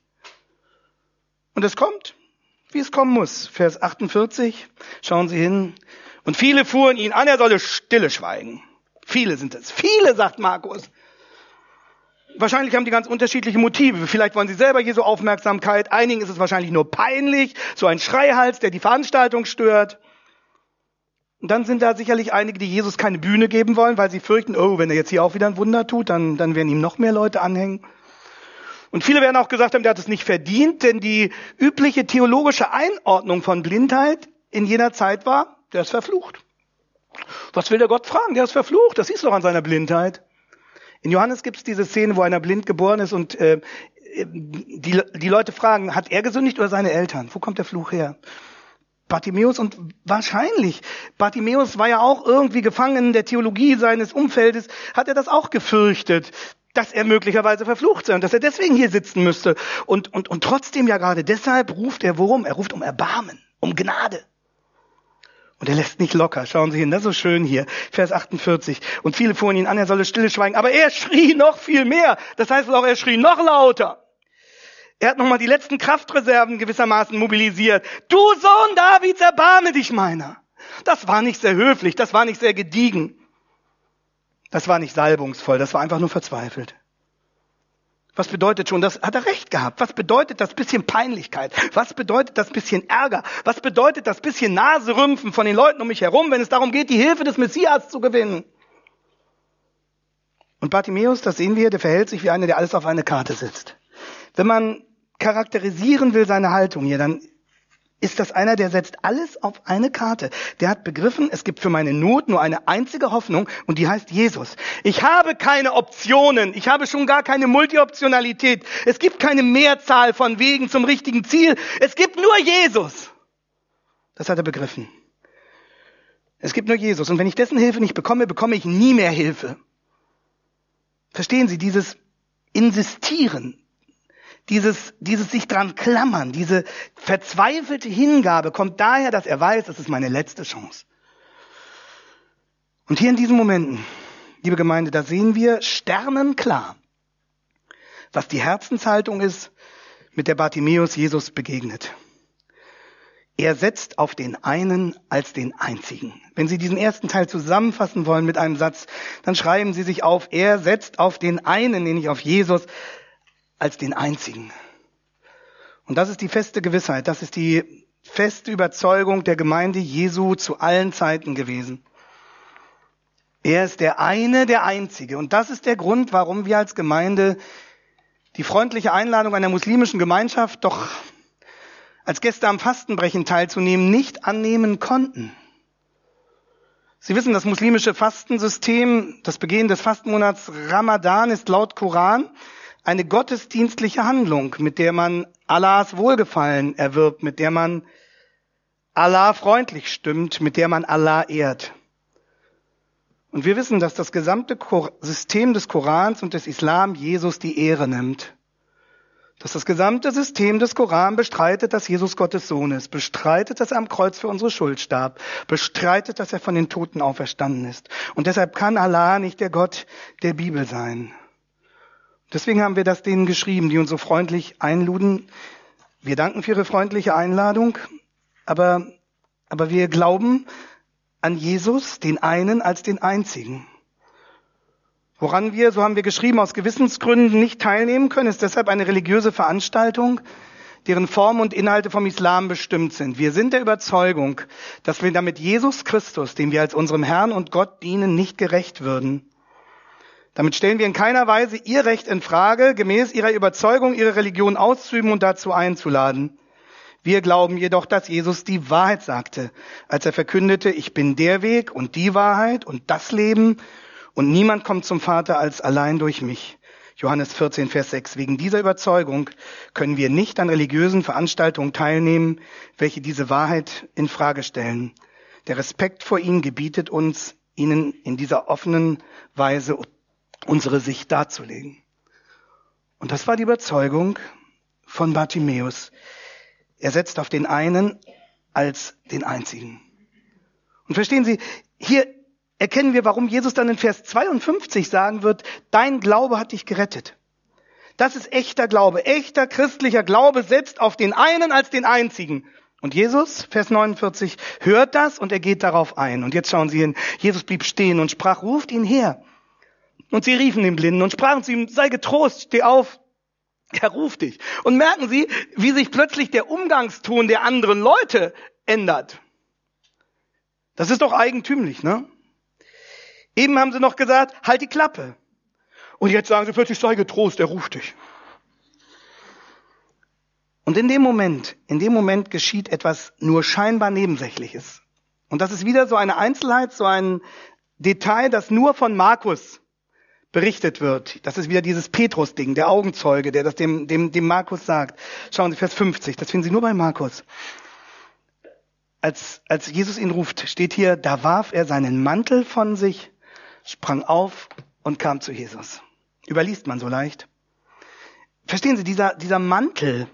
Und es kommt, wie es kommen muss. Vers achtundvierzig, schauen Sie hin. Und viele fuhren ihn an, er solle stille schweigen. Viele sind es. Viele, sagt Markus. Wahrscheinlich haben die ganz unterschiedliche Motive. Vielleicht wollen sie selber hier so Aufmerksamkeit. Einigen ist es wahrscheinlich nur peinlich. So ein Schreihals, der die Veranstaltung stört. Und dann sind da sicherlich einige, die Jesus keine Bühne geben wollen, weil sie fürchten, oh, wenn er jetzt hier auch wieder ein Wunder tut, dann, dann werden ihm noch mehr Leute anhängen. Und viele werden auch gesagt haben, der hat es nicht verdient, denn die übliche theologische Einordnung von Blindheit in jener Zeit war, der ist verflucht. Was will der Gott fragen? Der ist verflucht. Das siehst du doch an seiner Blindheit. In Johannes gibt es diese Szene, wo einer blind geboren ist und äh, die, die Leute fragen, hat er gesündigt oder seine Eltern? Wo kommt der Fluch her? Bartimäus, und wahrscheinlich, Bartimäus war ja auch irgendwie gefangen in der Theologie seines Umfeldes, hat er das auch gefürchtet, dass er möglicherweise verflucht sei und dass er deswegen hier sitzen müsste. Und, und, und trotzdem ja gerade deshalb ruft er worum? Er ruft um Erbarmen, um Gnade. Und er lässt nicht locker. Schauen Sie hin, das ist so schön hier. Vers achtundvierzig. Und viele fuhren ihn an, er solle stille schweigen. Aber er schrie noch viel mehr. Das heißt auch, er schrie noch lauter. Er hat nochmal die letzten Kraftreserven gewissermaßen mobilisiert. Du Sohn Davids, erbarme dich meiner. Das war nicht sehr höflich, das war nicht sehr gediegen. Das war nicht salbungsvoll, das war einfach nur verzweifelt. Was bedeutet schon, das hat er recht gehabt. Was bedeutet das bisschen Peinlichkeit? Was bedeutet das bisschen Ärger? Was bedeutet das bisschen Naserümpfen von den Leuten um mich herum, wenn es darum geht, die Hilfe des Messias zu gewinnen? Und Bartimäus, das sehen wir, der verhält sich wie einer, der alles auf eine Karte setzt. Wenn man charakterisieren will seine Haltung hier, dann ist das einer, der setzt alles auf eine Karte. Der hat begriffen, es gibt für meine Not nur eine einzige Hoffnung und die heißt Jesus. Ich habe keine Optionen, ich habe schon gar keine Multioptionalität. Es gibt keine Mehrzahl von Wegen zum richtigen Ziel. Es gibt nur Jesus. Das hat er begriffen. Es gibt nur Jesus und wenn ich dessen Hilfe nicht bekomme, bekomme ich nie mehr Hilfe. Verstehen Sie, dieses Insistieren, Dieses, dieses sich dran klammern, diese verzweifelte Hingabe kommt daher, dass er weiß, das ist meine letzte Chance. Und hier in diesen Momenten, liebe Gemeinde, da sehen wir sternenklar, was die Herzenshaltung ist, mit der Bartimäus Jesus begegnet. Er setzt auf den einen als den einzigen. Wenn Sie diesen ersten Teil zusammenfassen wollen mit einem Satz, dann schreiben Sie sich auf, er setzt auf den einen, nämlich auf Jesus, als den einzigen. Und das ist die feste Gewissheit, das ist die feste Überzeugung der Gemeinde Jesu zu allen Zeiten gewesen. Er ist der eine, der einzige. Und das ist der Grund, warum wir als Gemeinde die freundliche Einladung einer muslimischen Gemeinschaft, doch als Gäste am Fastenbrechen teilzunehmen, nicht annehmen konnten. Sie wissen, das muslimische Fastensystem, das Begehen des Fastenmonats Ramadan ist laut Koran eine gottesdienstliche Handlung, mit der man Allahs Wohlgefallen erwirbt, mit der man Allah freundlich stimmt, mit der man Allah ehrt. Und wir wissen, dass das gesamte System des Korans und des Islam Jesus die Ehre nimmt. Dass das gesamte System des Koran bestreitet, dass Jesus Gottes Sohn ist, bestreitet, dass er am Kreuz für unsere Schuld starb, bestreitet, dass er von den Toten auferstanden ist. Und deshalb kann Allah nicht der Gott der Bibel sein. Deswegen haben wir das denen geschrieben, die uns so freundlich einluden. Wir danken für ihre freundliche Einladung, aber, aber wir glauben an Jesus, den einen als den einzigen. Woran wir, so haben wir geschrieben, aus Gewissensgründen nicht teilnehmen können, ist deshalb eine religiöse Veranstaltung, deren Form und Inhalte vom Islam bestimmt sind. Wir sind der Überzeugung, dass wir damit Jesus Christus, dem wir als unserem Herrn und Gott dienen, nicht gerecht würden. Damit stellen wir in keiner Weise ihr Recht in Frage, gemäß ihrer Überzeugung, ihre Religion auszuüben und dazu einzuladen. Wir glauben jedoch, dass Jesus die Wahrheit sagte, als er verkündete, ich bin der Weg und die Wahrheit und das Leben, und niemand kommt zum Vater als allein durch mich. Johannes vierzehn, Vers sechs. Wegen dieser Überzeugung können wir nicht an religiösen Veranstaltungen teilnehmen, welche diese Wahrheit in Frage stellen. Der Respekt vor ihnen gebietet uns, ihnen in dieser offenen Weise unsere Sicht darzulegen. Und das war die Überzeugung von Bartimäus. Er setzt auf den einen als den einzigen. Und verstehen Sie, hier erkennen wir, warum Jesus dann in Vers zweiundfünfzig sagen wird, dein Glaube hat dich gerettet. Das ist echter Glaube. Echter christlicher Glaube setzt auf den einen als den einzigen. Und Jesus, Vers neunundvierzig, hört das und er geht darauf ein. Und jetzt schauen Sie hin, Jesus blieb stehen und sprach, ruft ihn her. Und sie riefen den Blinden und sprachen zu ihm, sei getrost, steh auf, er ruft dich. Und merken Sie, wie sich plötzlich der Umgangston der anderen Leute ändert. Das ist doch eigentümlich, ne? Eben haben sie noch gesagt, halt die Klappe. Und jetzt sagen sie plötzlich, sei getrost, er ruft dich. Und in dem Moment, in dem Moment geschieht etwas nur scheinbar Nebensächliches. Und das ist wieder so eine Einzelheit, so ein Detail, das nur von Markus berichtet wird. Das ist wieder dieses Petrus-Ding, der Augenzeuge, der das dem, dem, dem Markus sagt. Schauen Sie, Vers fünfzig, das finden Sie nur bei Markus. Als, als Jesus ihn ruft, steht hier, da warf er seinen Mantel von sich, sprang auf und kam zu Jesus. Überliest man so leicht. Verstehen Sie, dieser, dieser Mantel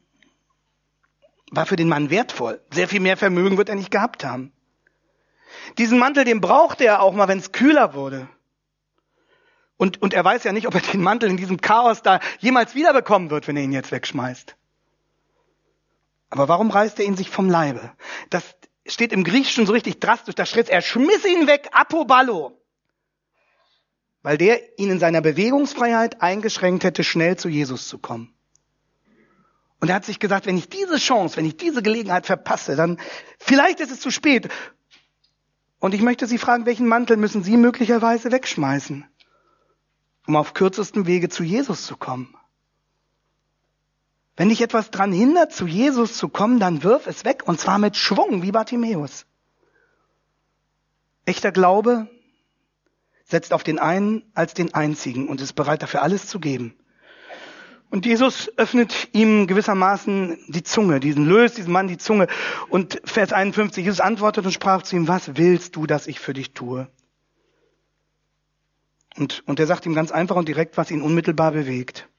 war für den Mann wertvoll. Sehr viel mehr Vermögen wird er nicht gehabt haben. Diesen Mantel, den brauchte er auch mal, wenn es kühler wurde. Und, und er weiß ja nicht, ob er den Mantel in diesem Chaos da jemals wiederbekommen wird, wenn er ihn jetzt wegschmeißt. Aber warum reißt er ihn sich vom Leibe? Das steht im Griechischen so richtig drastisch, da steht, er schmiss ihn weg, apoballo. Weil der ihn in seiner Bewegungsfreiheit eingeschränkt hätte, schnell zu Jesus zu kommen. Und er hat sich gesagt, wenn ich diese Chance, wenn ich diese Gelegenheit verpasse, dann vielleicht ist es zu spät. Und ich möchte Sie fragen, welchen Mantel müssen Sie möglicherweise wegschmeißen, um auf kürzestem Wege zu Jesus zu kommen? Wenn dich etwas dran hindert, zu Jesus zu kommen, dann wirf es weg, und zwar mit Schwung, wie Bartimäus. Echter Glaube setzt auf den einen als den einzigen und ist bereit, dafür alles zu geben. Und Jesus öffnet ihm gewissermaßen die Zunge, diesen löst diesem Mann die Zunge. Und Vers einundfünfzig, Jesus antwortet und sprach zu ihm, was willst du, dass ich für dich tue? Und, und er sagt ihm ganz einfach und direkt, was ihn unmittelbar bewegt.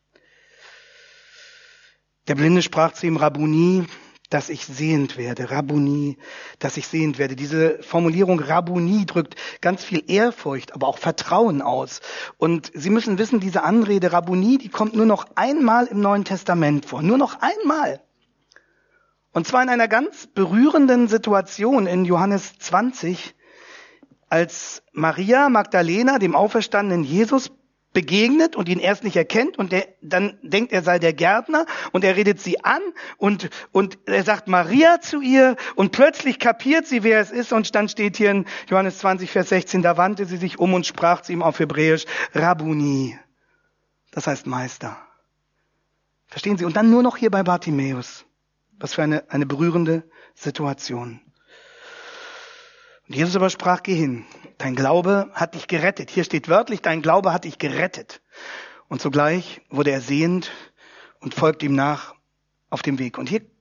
Der Blinde sprach zu ihm, Rabbuni, dass ich sehend werde. Rabbuni, dass ich sehend werde. Diese Formulierung Rabbuni drückt ganz viel Ehrfurcht, aber auch Vertrauen aus. Und Sie müssen wissen, diese Anrede Rabbuni, die kommt nur noch einmal im Neuen Testament vor. Nur noch einmal. Und zwar in einer ganz berührenden Situation in Johannes zwanzig, als Maria Magdalena dem auferstandenen Jesus begegnet und ihn erst nicht erkennt und der, dann denkt, er sei der Gärtner und er redet sie an und, und er sagt Maria zu ihr und plötzlich kapiert sie, wer es ist, und dann steht hier in Johannes zwanzig, Vers sechzehn, da wandte sie sich um und sprach zu ihm auf Hebräisch, Rabbuni, das heißt Meister. Verstehen Sie? Und dann nur noch hier bei Bartimäus. Was für eine, eine berührende Situation. Und Jesus aber sprach, geh hin, dein Glaube hat dich gerettet. Hier steht wörtlich, dein Glaube hat dich gerettet. Und sogleich wurde er sehend und folgte ihm nach auf dem Weg. Und hier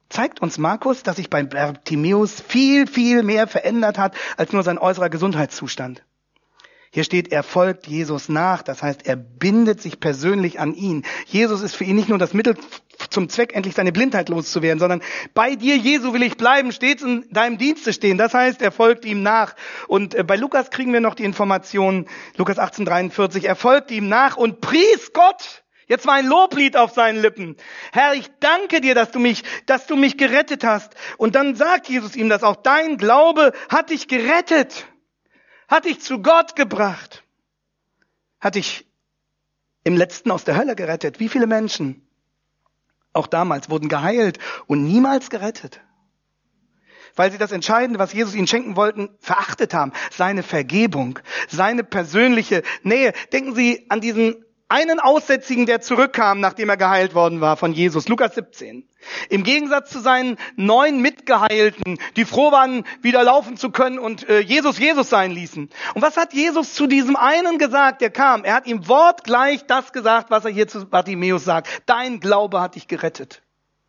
zeigt uns Markus, dass sich bei Bartimäus viel, viel mehr verändert hat als nur sein äußerer Gesundheitszustand. Hier steht, er folgt Jesus nach, das heißt, er bindet sich persönlich an ihn. Jesus ist für ihn nicht nur das Mittel zum Zweck, endlich seine Blindheit loszuwerden, sondern bei dir, Jesu, will ich bleiben, stets in deinem Dienste stehen. Das heißt, er folgt ihm nach. Und bei Lukas kriegen wir noch die Information, Lukas achtzehn dreiundvierzig, er folgte ihm nach und pries Gott. Jetzt war ein Loblied auf seinen Lippen. Herr, ich danke dir, dass du mich, dass du mich gerettet hast. Und dann sagt Jesus ihm das auch, dein Glaube hat dich gerettet. Hat dich zu Gott gebracht. Hat dich im Letzten aus der Hölle gerettet. Wie viele Menschen, auch damals, wurden geheilt und niemals gerettet? Weil sie das Entscheidende, was Jesus ihnen schenken wollten, verachtet haben. Seine Vergebung, seine persönliche Nähe. Denken Sie an diesen einen Aussätzigen, der zurückkam, nachdem er geheilt worden war von Jesus. Lukas siebzehn. Im Gegensatz zu seinen neun Mitgeheilten, die froh waren, wieder laufen zu können und äh, Jesus Jesus sein ließen. Und was hat Jesus zu diesem einen gesagt, der kam? Er hat ihm wortgleich das gesagt, was er hier zu Bartimäus sagt. Dein Glaube hat dich gerettet.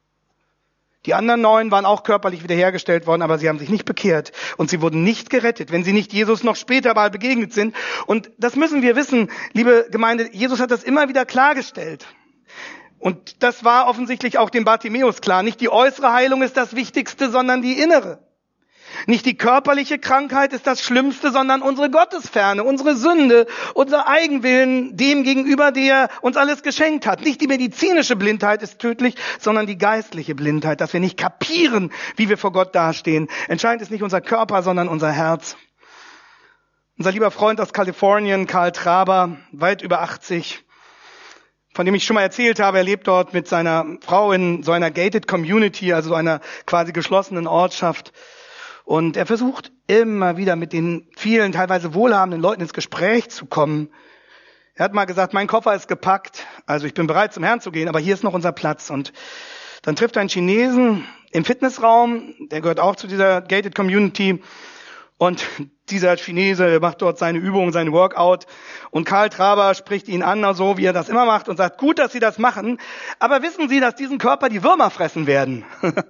Die anderen neun waren auch körperlich wiederhergestellt worden, aber sie haben sich nicht bekehrt und sie wurden nicht gerettet, wenn sie nicht Jesus noch später mal begegnet sind. Und das müssen wir wissen, liebe Gemeinde, Jesus hat das immer wieder klargestellt. Und das war offensichtlich auch dem Bartimäus klar. Nicht die äußere Heilung ist das Wichtigste, sondern die innere. Nicht die körperliche Krankheit ist das Schlimmste, sondern unsere Gottesferne, unsere Sünde, unser Eigenwillen dem gegenüber, der uns alles geschenkt hat. Nicht die medizinische Blindheit ist tödlich, sondern die geistliche Blindheit, dass wir nicht kapieren, wie wir vor Gott dastehen. Entscheidend ist nicht unser Körper, sondern unser Herz. Unser lieber Freund aus Kalifornien, Karl Traber, weit über achtzig, von dem ich schon mal erzählt habe, er lebt dort mit seiner Frau in so einer gated Community, also so einer quasi geschlossenen Ortschaft. Und er versucht immer wieder mit den vielen, teilweise wohlhabenden Leuten ins Gespräch zu kommen. Er hat mal gesagt, mein Koffer ist gepackt, also ich bin bereit zum Herrn zu gehen, aber hier ist noch unser Platz. Und dann trifft er einen Chinesen im Fitnessraum, der gehört auch zu dieser gated Community. Und dieser Chinese macht dort seine Übungen, seine Workout. Und Karl Traber spricht ihn an, so wie er das immer macht, und sagt, gut, dass Sie das machen, aber wissen Sie, dass diesen Körper die Würmer fressen werden?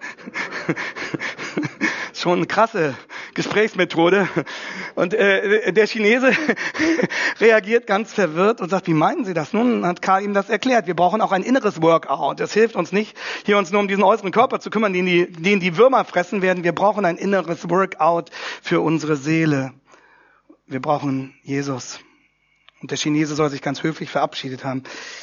Schon eine krasse Gesprächsmethode. Und äh, der Chinese reagiert ganz verwirrt und sagt, wie meinen Sie das? Nun hat Karl ihm das erklärt. Wir brauchen auch ein inneres Workout. Es hilft uns nicht, hier uns nur um diesen äußeren Körper zu kümmern, den die, den die Würmer fressen werden. Wir brauchen ein inneres Workout für unsere Seele. Wir brauchen Jesus. Und der Chinese soll sich ganz höflich verabschiedet haben.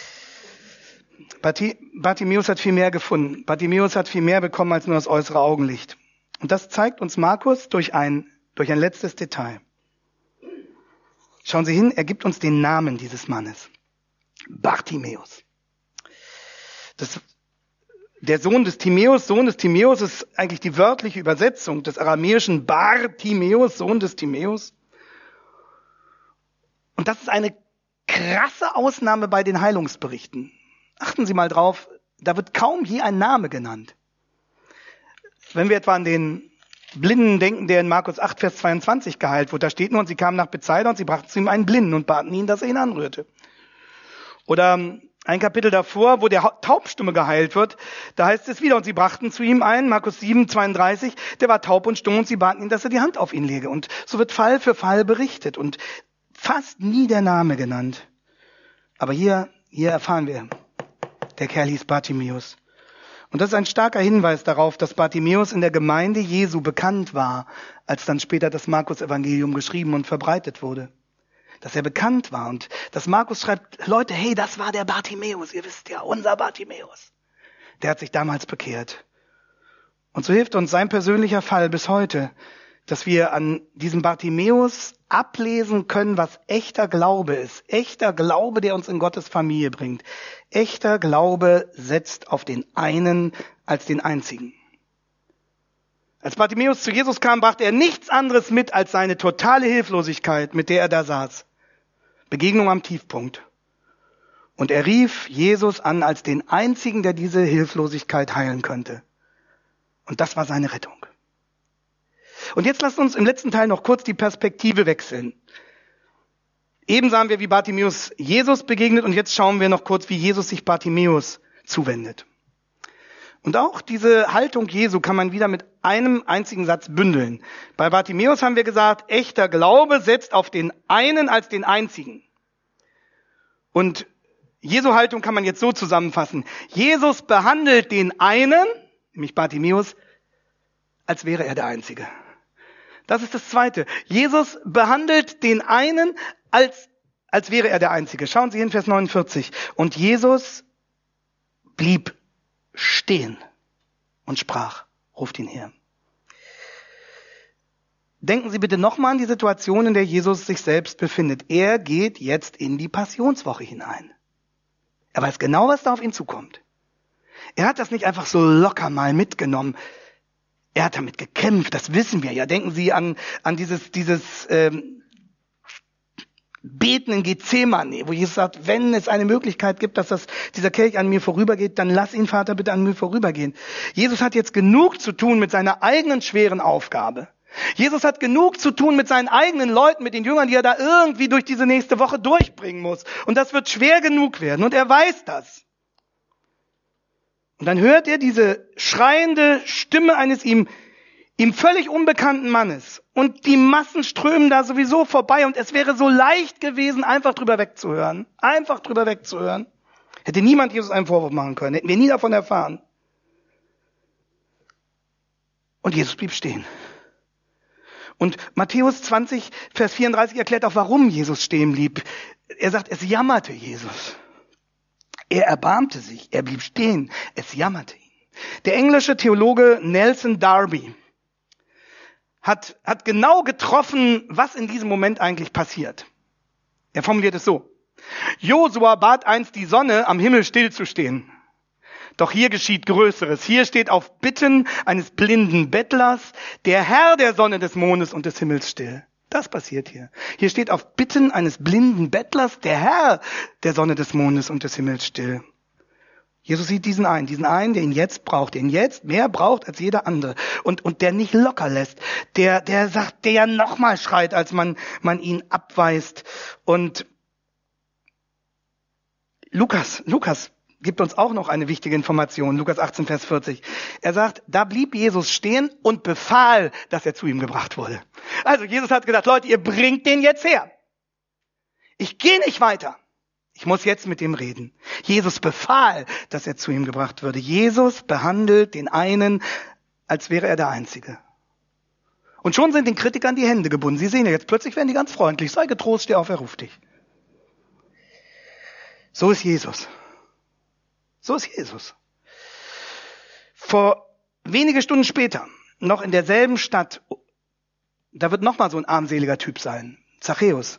Bartimäus hat viel mehr gefunden. Bartimäus hat viel mehr bekommen als nur das äußere Augenlicht. Und das zeigt uns Markus durch ein, durch ein letztes Detail. Schauen Sie hin, er gibt uns den Namen dieses Mannes. Bartimäus. Das, der Sohn des Timäus, Sohn des Timäus ist eigentlich die wörtliche Übersetzung des aramäischen Bartimäus, Sohn des Timäus. Und das ist eine krasse Ausnahme bei den Heilungsberichten. Achten Sie mal drauf, da wird kaum je ein Name genannt. Wenn wir etwa an den Blinden denken, der in Markus acht, Vers zweiundzwanzig geheilt wurde, da steht nur, und sie kamen nach Bethsaida und sie brachten zu ihm einen Blinden und baten ihn, dass er ihn anrührte. Oder ein Kapitel davor, wo der Taubstumme geheilt wird, da heißt es wieder, und sie brachten zu ihm einen, Markus sieben, zweiunddreißig, der war taub und stumm und sie baten ihn, dass er die Hand auf ihn lege. Und so wird Fall für Fall berichtet und fast nie der Name genannt. Aber hier, hier erfahren wir, der Kerl hieß Bartimäus. Und das ist ein starker Hinweis darauf, dass Bartimäus in der Gemeinde Jesu bekannt war, als dann später das Markus-Evangelium geschrieben und verbreitet wurde. Dass er bekannt war und dass Markus schreibt, Leute, hey, das war der Bartimäus, ihr wisst ja, unser Bartimäus. Der hat sich damals bekehrt. Und so hilft uns sein persönlicher Fall bis heute, dass wir an diesem Bartimäus ablesen können, was echter Glaube ist. Echter Glaube, der uns in Gottes Familie bringt. Echter Glaube setzt auf den einen als den einzigen. Als Bartimäus zu Jesus kam, brachte er nichts anderes mit als seine totale Hilflosigkeit, mit der er da saß. Begegnung am Tiefpunkt. Und er rief Jesus an als den einzigen, der diese Hilflosigkeit heilen könnte. Und das war seine Rettung. Und jetzt lasst uns im letzten Teil noch kurz die Perspektive wechseln. Eben sahen wir, wie Bartimäus Jesus begegnet, und jetzt schauen wir noch kurz, wie Jesus sich Bartimäus zuwendet. Und auch diese Haltung Jesu kann man wieder mit einem einzigen Satz bündeln. Bei Bartimäus haben wir gesagt, echter Glaube setzt auf den einen als den einzigen. Und Jesu Haltung kann man jetzt so zusammenfassen. Jesus behandelt den einen, nämlich Bartimäus, als wäre er der Einzige. Das ist das Zweite. Jesus behandelt den einen, als, als wäre er der Einzige. Schauen Sie hin, Vers neunundvierzig. Und Jesus blieb stehen und sprach, ruft ihn her. Denken Sie bitte nochmal an die Situation, in der Jesus sich selbst befindet. Er geht jetzt in die Passionswoche hinein. Er weiß genau, was da auf ihn zukommt. Er hat das nicht einfach so locker mal mitgenommen. Er hat damit gekämpft, das wissen wir ja. Denken Sie an, an dieses, dieses ähm, Beten in Gethsemane, wo Jesus sagt, wenn es eine Möglichkeit gibt, dass das, dieser Kelch an mir vorübergeht, dann lass ihn, Vater, bitte an mir vorübergehen. Jesus hat jetzt genug zu tun mit seiner eigenen schweren Aufgabe. Jesus hat genug zu tun mit seinen eigenen Leuten, mit den Jüngern, die er da irgendwie durch diese nächste Woche durchbringen muss. Und das wird schwer genug werden. Und er weiß das. Und dann hört er diese schreiende Stimme eines ihm, ihm völlig unbekannten Mannes. Und die Massen strömen da sowieso vorbei. Und es wäre so leicht gewesen, einfach drüber wegzuhören. Einfach drüber wegzuhören. Hätte niemand Jesus einen Vorwurf machen können. Hätten wir nie davon erfahren. Und Jesus blieb stehen. Und Matthäus zwanzig, Vers vierunddreißig erklärt auch, warum Jesus stehen blieb. Er sagt, es jammerte Jesus. Er erbarmte sich, er blieb stehen, es jammerte ihn. Der englische Theologe Nelson Darby hat, hat genau getroffen, was in diesem Moment eigentlich passiert. Er formuliert es so. Josua bat einst die Sonne, am Himmel stillzustehen. Doch hier geschieht Größeres. Hier steht auf Bitten eines blinden Bettlers der Herr der Sonne, des Mondes und des Himmels still. Das passiert hier. Hier steht auf Bitten eines blinden Bettlers der Herr der Sonne, des Mondes und des Himmels still. Jesus sieht diesen einen, diesen einen, der ihn jetzt braucht, der ihn jetzt mehr braucht als jeder andere und, und der nicht locker lässt, der, der sagt, der nochmal schreit, als man, man ihn abweist. Und Lukas, Lukas gibt uns auch noch eine wichtige Information, Lukas achtzehn, Vers vierzig. Er sagt, da blieb Jesus stehen und befahl, dass er zu ihm gebracht wurde. Also Jesus hat gesagt, Leute, ihr bringt den jetzt her. Ich gehe nicht weiter. Ich muss jetzt mit ihm reden. Jesus befahl, dass er zu ihm gebracht würde. Jesus behandelt den einen, als wäre er der Einzige. Und schon sind den Kritikern die Hände gebunden. Sie sehen ja jetzt, plötzlich werden die ganz freundlich. Sei getrost, steh auf, er ruft dich. So ist Jesus. So ist Jesus. Vor wenige Stunden später, noch in derselben Stadt, da wird nochmal so ein armseliger Typ sein. Zachäus.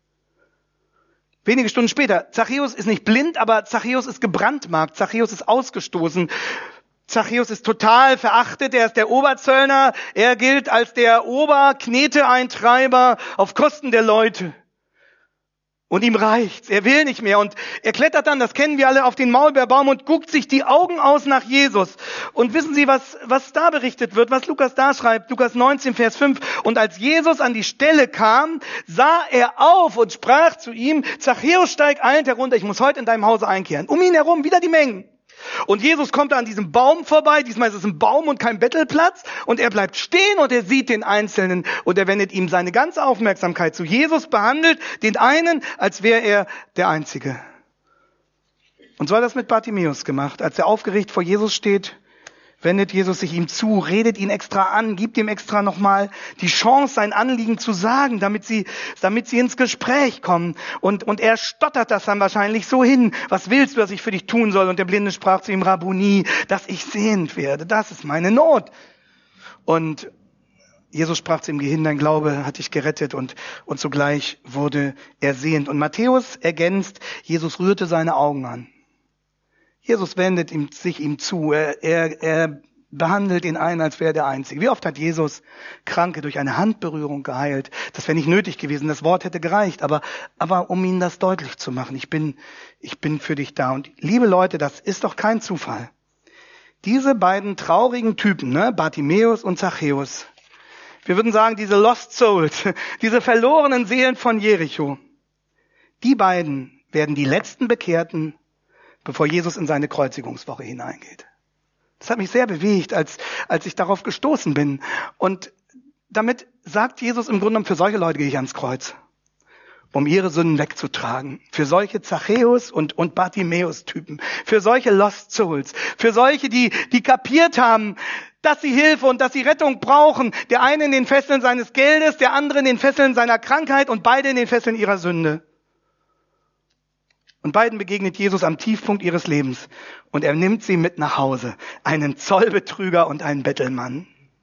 Wenige Stunden später. Zachäus ist nicht blind, aber Zachäus ist gebrandmarkt. Zachäus ist ausgestoßen. Zachäus ist total verachtet. Er ist der Oberzöllner. Er gilt als der Oberkneteeintreiber auf Kosten der Leute. Und ihm reicht's. Er will nicht mehr. Und er klettert dann, das kennen wir alle, auf den Maulbeerbaum und guckt sich die Augen aus nach Jesus. Und wissen Sie, was, was da berichtet wird, was Lukas da schreibt? Lukas neunzehn, Vers fünf. Und als Jesus an die Stelle kam, sah er auf und sprach zu ihm, Zachäus, steig eilend herunter, ich muss heute in deinem Hause einkehren. Um ihn herum wieder die Mengen. Und Jesus kommt an diesem Baum vorbei, diesmal ist es ein Baum und kein Bettelplatz, und er bleibt stehen und er sieht den Einzelnen und er wendet ihm seine ganze Aufmerksamkeit zu. Jesus behandelt den einen, als wäre er der Einzige. Und so hat das mit Bartimäus gemacht. Als er aufgeregt vor Jesus steht, wendet Jesus sich ihm zu, redet ihn extra an, gibt ihm extra nochmal die Chance, sein Anliegen zu sagen, damit sie, damit sie ins Gespräch kommen. Und, und er stottert das dann wahrscheinlich so hin. Was willst du, dass ich für dich tun soll? Und der Blinde sprach zu ihm, Rabbuni, dass ich sehend werde. Das ist meine Not. Und Jesus sprach zu ihm, geh hin, dein Glaube hat dich gerettet. Und, und zugleich wurde er sehend. Und Matthäus ergänzt, Jesus rührte seine Augen an. Jesus wendet ihm, sich ihm zu. Er, er, er behandelt ihn ein, als wäre er der Einzige. Wie oft hat Jesus Kranke durch eine Handberührung geheilt? Das wäre nicht nötig gewesen. Das Wort hätte gereicht. Aber, aber um ihnen das deutlich zu machen, ich bin, ich bin für dich da. Und liebe Leute, das ist doch kein Zufall. Diese beiden traurigen Typen, ne, Bartimäus und Zachäus, wir würden sagen, diese Lost Souls, diese verlorenen Seelen von Jericho, die beiden werden die letzten Bekehrten, bevor Jesus in seine Kreuzigungswoche hineingeht. Das hat mich sehr bewegt, als, als ich darauf gestoßen bin. Und damit sagt Jesus im Grunde genommen, für solche Leute gehe ich ans Kreuz, um ihre Sünden wegzutragen. Für solche Zachäus und, und Bartimäus-Typen. Für solche Lost Souls. Für solche, die, die kapiert haben, dass sie Hilfe und dass sie Rettung brauchen. Der eine in den Fesseln seines Geldes, der andere in den Fesseln seiner Krankheit und beide in den Fesseln ihrer Sünde. Und beiden begegnet Jesus am Tiefpunkt ihres Lebens. Und er nimmt sie mit nach Hause. Einen Zollbetrüger und einen Bettelmann.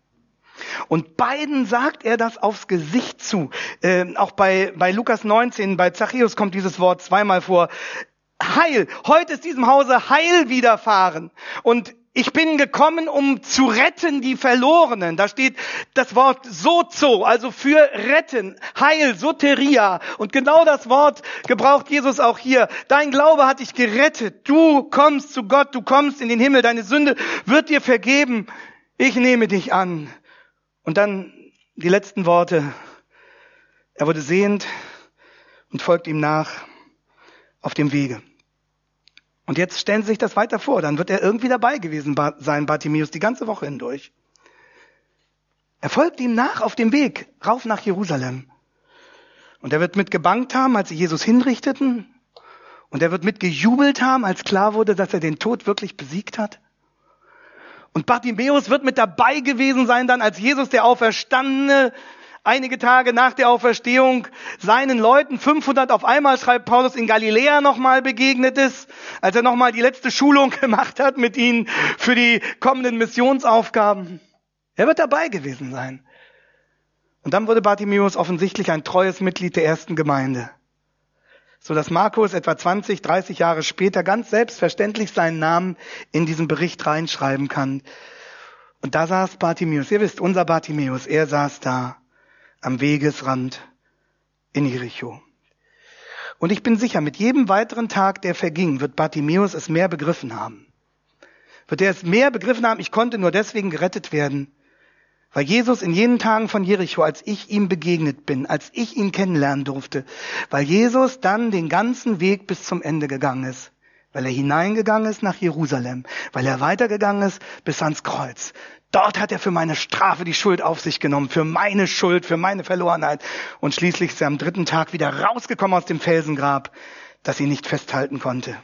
Und beiden sagt er das aufs Gesicht zu. Äh, auch bei, bei Lukas neunzehn, bei Zachäus kommt dieses Wort zweimal vor. Heil, heute ist diesem Hause Heil widerfahren. Und ich bin gekommen, um zu retten die Verlorenen. Da steht das Wort sozo, also für retten, Heil, Soteria. Und genau das Wort gebraucht Jesus auch hier. Dein Glaube hat dich gerettet. Du kommst zu Gott, du kommst in den Himmel. Deine Sünde wird dir vergeben. Ich nehme dich an. Und dann die letzten Worte. Er wurde sehend und folgt ihm nach auf dem Wege. Und jetzt stellen Sie sich das weiter vor. Dann wird er irgendwie dabei gewesen sein, Bartimäus, die ganze Woche hindurch. Er folgt ihm nach auf dem Weg, rauf nach Jerusalem. Und er wird mitgebangt haben, als sie Jesus hinrichteten. Und er wird mitgejubelt haben, als klar wurde, dass er den Tod wirklich besiegt hat. Und Bartimäus wird mit dabei gewesen sein, dann als Jesus, der Auferstandene, einige Tage nach der Auferstehung seinen Leuten, fünfhundert auf einmal, schreibt Paulus, in Galiläa nochmal begegnet ist, als er nochmal die letzte Schulung gemacht hat mit ihnen für die kommenden Missionsaufgaben. Er wird dabei gewesen sein. Und dann wurde Bartimäus offensichtlich ein treues Mitglied der ersten Gemeinde, so dass Markus etwa zwanzig, dreißig Jahre später ganz selbstverständlich seinen Namen in diesen Bericht reinschreiben kann. Und da saß Bartimäus. Ihr wisst, unser Bartimäus, er saß da am Wegesrand in Jericho. Und ich bin sicher, mit jedem weiteren Tag, der verging, wird Bartimäus es mehr begriffen haben. Wird er es mehr begriffen haben, ich konnte nur deswegen gerettet werden, weil Jesus in jenen Tagen von Jericho, als ich ihm begegnet bin, als ich ihn kennenlernen durfte, weil Jesus dann den ganzen Weg bis zum Ende gegangen ist, weil er hineingegangen ist nach Jerusalem, weil er weitergegangen ist bis ans Kreuz. Dort hat er für meine Strafe die Schuld auf sich genommen, für meine Schuld, für meine Verlorenheit. Und schließlich ist er am dritten Tag wieder rausgekommen aus dem Felsengrab, das ihn nicht festhalten konnte.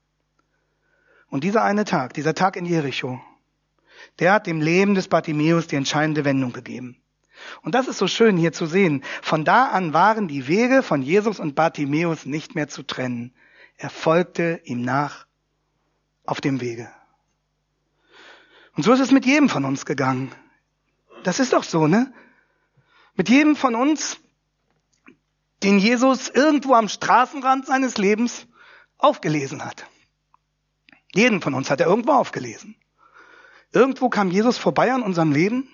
Und dieser eine Tag, dieser Tag in Jericho, der hat dem Leben des Bartimäus die entscheidende Wendung gegeben. Und das ist so schön hier zu sehen. Von da an waren die Wege von Jesus und Bartimäus nicht mehr zu trennen. Er folgte ihm nach auf dem Wege. Und so ist es mit jedem von uns gegangen. Das ist doch so, ne? Mit jedem von uns, den Jesus irgendwo am Straßenrand seines Lebens aufgelesen hat. Jeden von uns hat er irgendwo aufgelesen. Irgendwo kam Jesus vorbei an unserem Leben.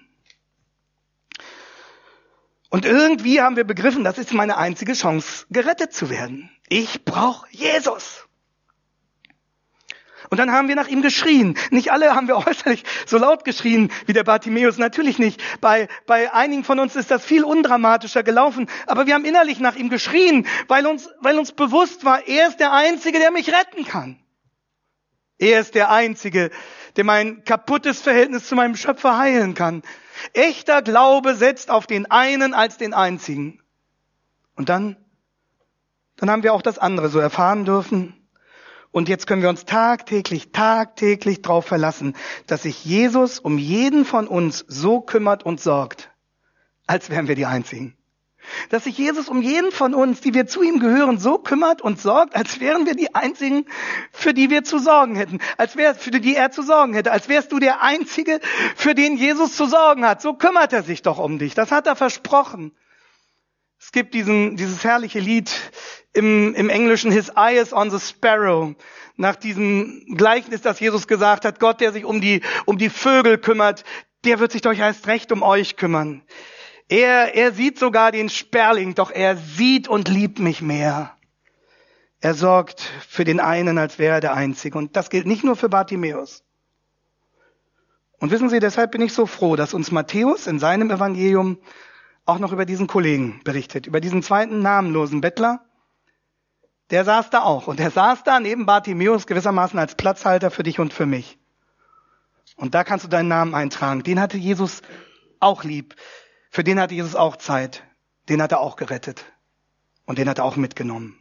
Und irgendwie haben wir begriffen, das ist meine einzige Chance, gerettet zu werden. Ich brauche Jesus. Und dann haben wir nach ihm geschrien. Nicht alle haben wir äußerlich so laut geschrien wie der Bartimäus, natürlich nicht. Bei, bei einigen von uns ist das viel undramatischer gelaufen. Aber wir haben innerlich nach ihm geschrien, weil uns, weil uns bewusst war, er ist der Einzige, der mich retten kann. Er ist der Einzige, der mein kaputtes Verhältnis zu meinem Schöpfer heilen kann. Echter Glaube setzt auf den einen als den Einzigen. Und dann, dann haben wir auch das andere so erfahren dürfen. Und jetzt können wir uns tagtäglich, tagtäglich darauf verlassen, dass sich Jesus um jeden von uns so kümmert und sorgt, als wären wir die Einzigen. Dass sich Jesus um jeden von uns, die wir zu ihm gehören, so kümmert und sorgt, als wären wir die Einzigen, für die wir zu sorgen hätten, als wär, für die er zu sorgen hätte, als wärst du der Einzige, für den Jesus zu sorgen hat. So kümmert er sich doch um dich. Das hat er versprochen. Es gibt diesen, dieses herrliche Lied im, im Englischen, His eye is on the sparrow. Nach diesem Gleichnis, das Jesus gesagt hat, Gott, der sich um die, um die Vögel kümmert, der wird sich doch erst recht um euch kümmern. Er, er sieht sogar den Sperling, doch er sieht und liebt mich mehr. Er sorgt für den einen, als wäre er der Einzige. Und das gilt nicht nur für Bartimäus. Und wissen Sie, deshalb bin ich so froh, dass uns Matthäus in seinem Evangelium auch noch über diesen Kollegen berichtet, über diesen zweiten namenlosen Bettler. Der saß da auch. Und er saß da neben Bartimäus gewissermaßen als Platzhalter für dich und für mich. Und da kannst du deinen Namen eintragen. Den hatte Jesus auch lieb. Für den hatte Jesus auch Zeit. Den hat er auch gerettet. Und den hat er auch mitgenommen.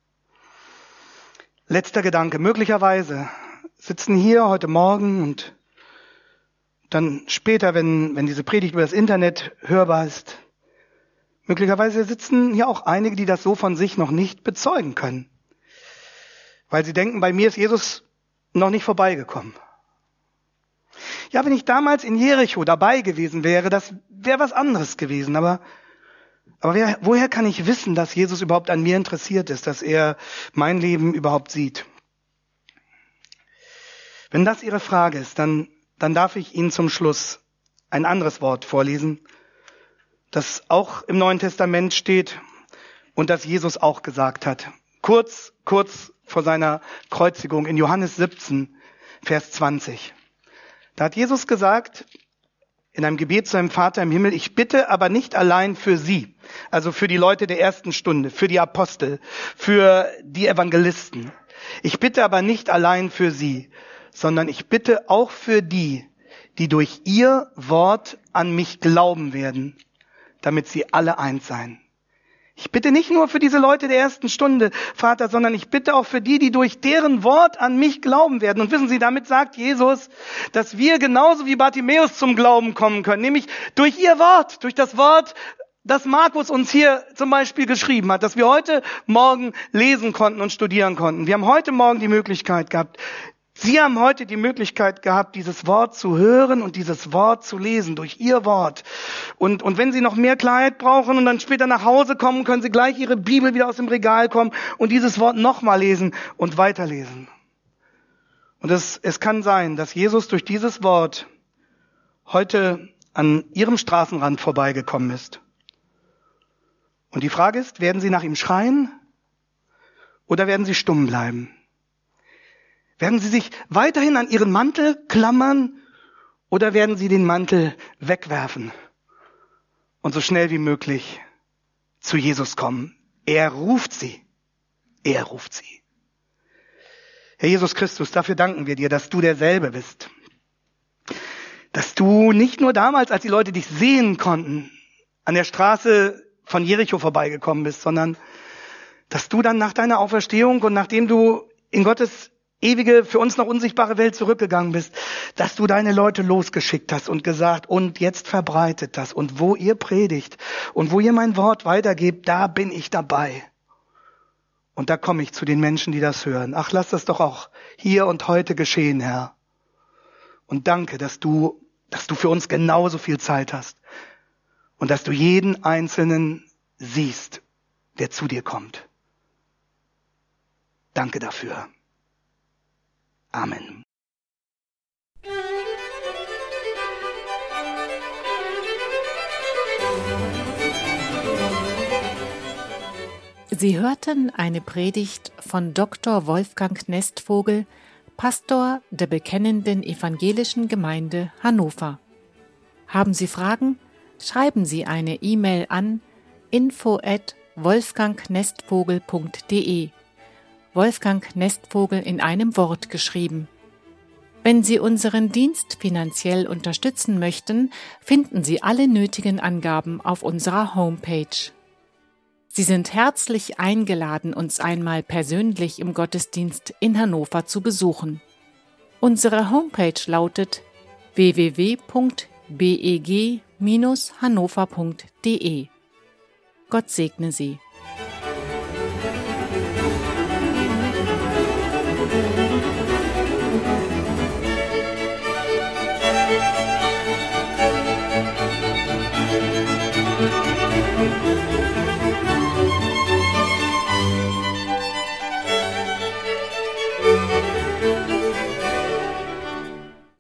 Letzter Gedanke. Möglicherweise sitzen hier heute Morgen und dann später, wenn, wenn diese Predigt über das Internet hörbar ist, möglicherweise sitzen hier auch einige, die das so von sich noch nicht bezeugen können. Weil sie denken, bei mir ist Jesus noch nicht vorbeigekommen. Ja, wenn ich damals in Jericho dabei gewesen wäre, das wäre was anderes gewesen. Aber, aber wer, woher kann ich wissen, dass Jesus überhaupt an mir interessiert ist, dass er mein Leben überhaupt sieht? Wenn das Ihre Frage ist, dann, dann darf ich Ihnen zum Schluss ein anderes Wort vorlesen, das auch im Neuen Testament steht und das Jesus auch gesagt hat. Kurz, kurz vor seiner Kreuzigung in Johannes siebzehn, Vers zwanzig. Da hat Jesus gesagt, in einem Gebet zu seinem Vater im Himmel, ich bitte aber nicht allein für sie, also für die Leute der ersten Stunde, für die Apostel, für die Evangelisten. Ich bitte aber nicht allein für sie, sondern ich bitte auch für die, die durch ihr Wort an mich glauben werden, damit sie alle eins seien. Ich bitte nicht nur für diese Leute der ersten Stunde, Vater, sondern ich bitte auch für die, die durch deren Wort an mich glauben werden. Und wissen Sie, damit sagt Jesus, dass wir genauso wie Bartimäus zum Glauben kommen können, nämlich durch ihr Wort, durch das Wort, das Markus uns hier zum Beispiel geschrieben hat, das wir heute Morgen lesen konnten und studieren konnten. Wir haben heute Morgen die Möglichkeit gehabt, Sie haben heute die Möglichkeit gehabt, dieses Wort zu hören und dieses Wort zu lesen durch Ihr Wort. Und, und wenn Sie noch mehr Klarheit brauchen und dann später nach Hause kommen, können Sie gleich Ihre Bibel wieder aus dem Regal kommen und dieses Wort nochmal lesen und weiterlesen. Und es, es kann sein, dass Jesus durch dieses Wort heute an Ihrem Straßenrand vorbeigekommen ist. Und die Frage ist, werden Sie nach ihm schreien oder werden Sie stumm bleiben? Werden Sie sich weiterhin an Ihren Mantel klammern oder werden Sie den Mantel wegwerfen und so schnell wie möglich zu Jesus kommen? Er ruft Sie. Er ruft Sie. Herr Jesus Christus, dafür danken wir dir, dass du derselbe bist. Dass du nicht nur damals, als die Leute dich sehen konnten, an der Straße von Jericho vorbeigekommen bist, sondern dass du dann nach deiner Auferstehung und nachdem du in Gottes ewige, für uns noch unsichtbare Welt zurückgegangen bist, dass du deine Leute losgeschickt hast und gesagt, und jetzt verbreitet das. Und wo ihr predigt und wo ihr mein Wort weitergebt, da bin ich dabei. Und da komme ich zu den Menschen, die das hören. Ach, lass das doch auch hier und heute geschehen, Herr. Und danke, dass du, dass du für uns genauso viel Zeit hast. Und dass du jeden Einzelnen siehst, der zu dir kommt. Danke dafür. Amen. Sie hörten eine Predigt von Doktor Wolfgang Nestvogel, Pastor der Bekennenden Evangelischen Gemeinde Hannover. Haben Sie Fragen? Schreiben Sie eine E-Mail an info at wolfgangnestvogel punkt de. Wolfgang Nestvogel in einem Wort geschrieben. Wenn Sie unseren Dienst finanziell unterstützen möchten, finden Sie alle nötigen Angaben auf unserer Homepage. Sie sind herzlich eingeladen, uns einmal persönlich im Gottesdienst in Hannover zu besuchen. Unsere Homepage lautet w w w punkt b e g bindestrich hannover punkt de. Gott segne Sie.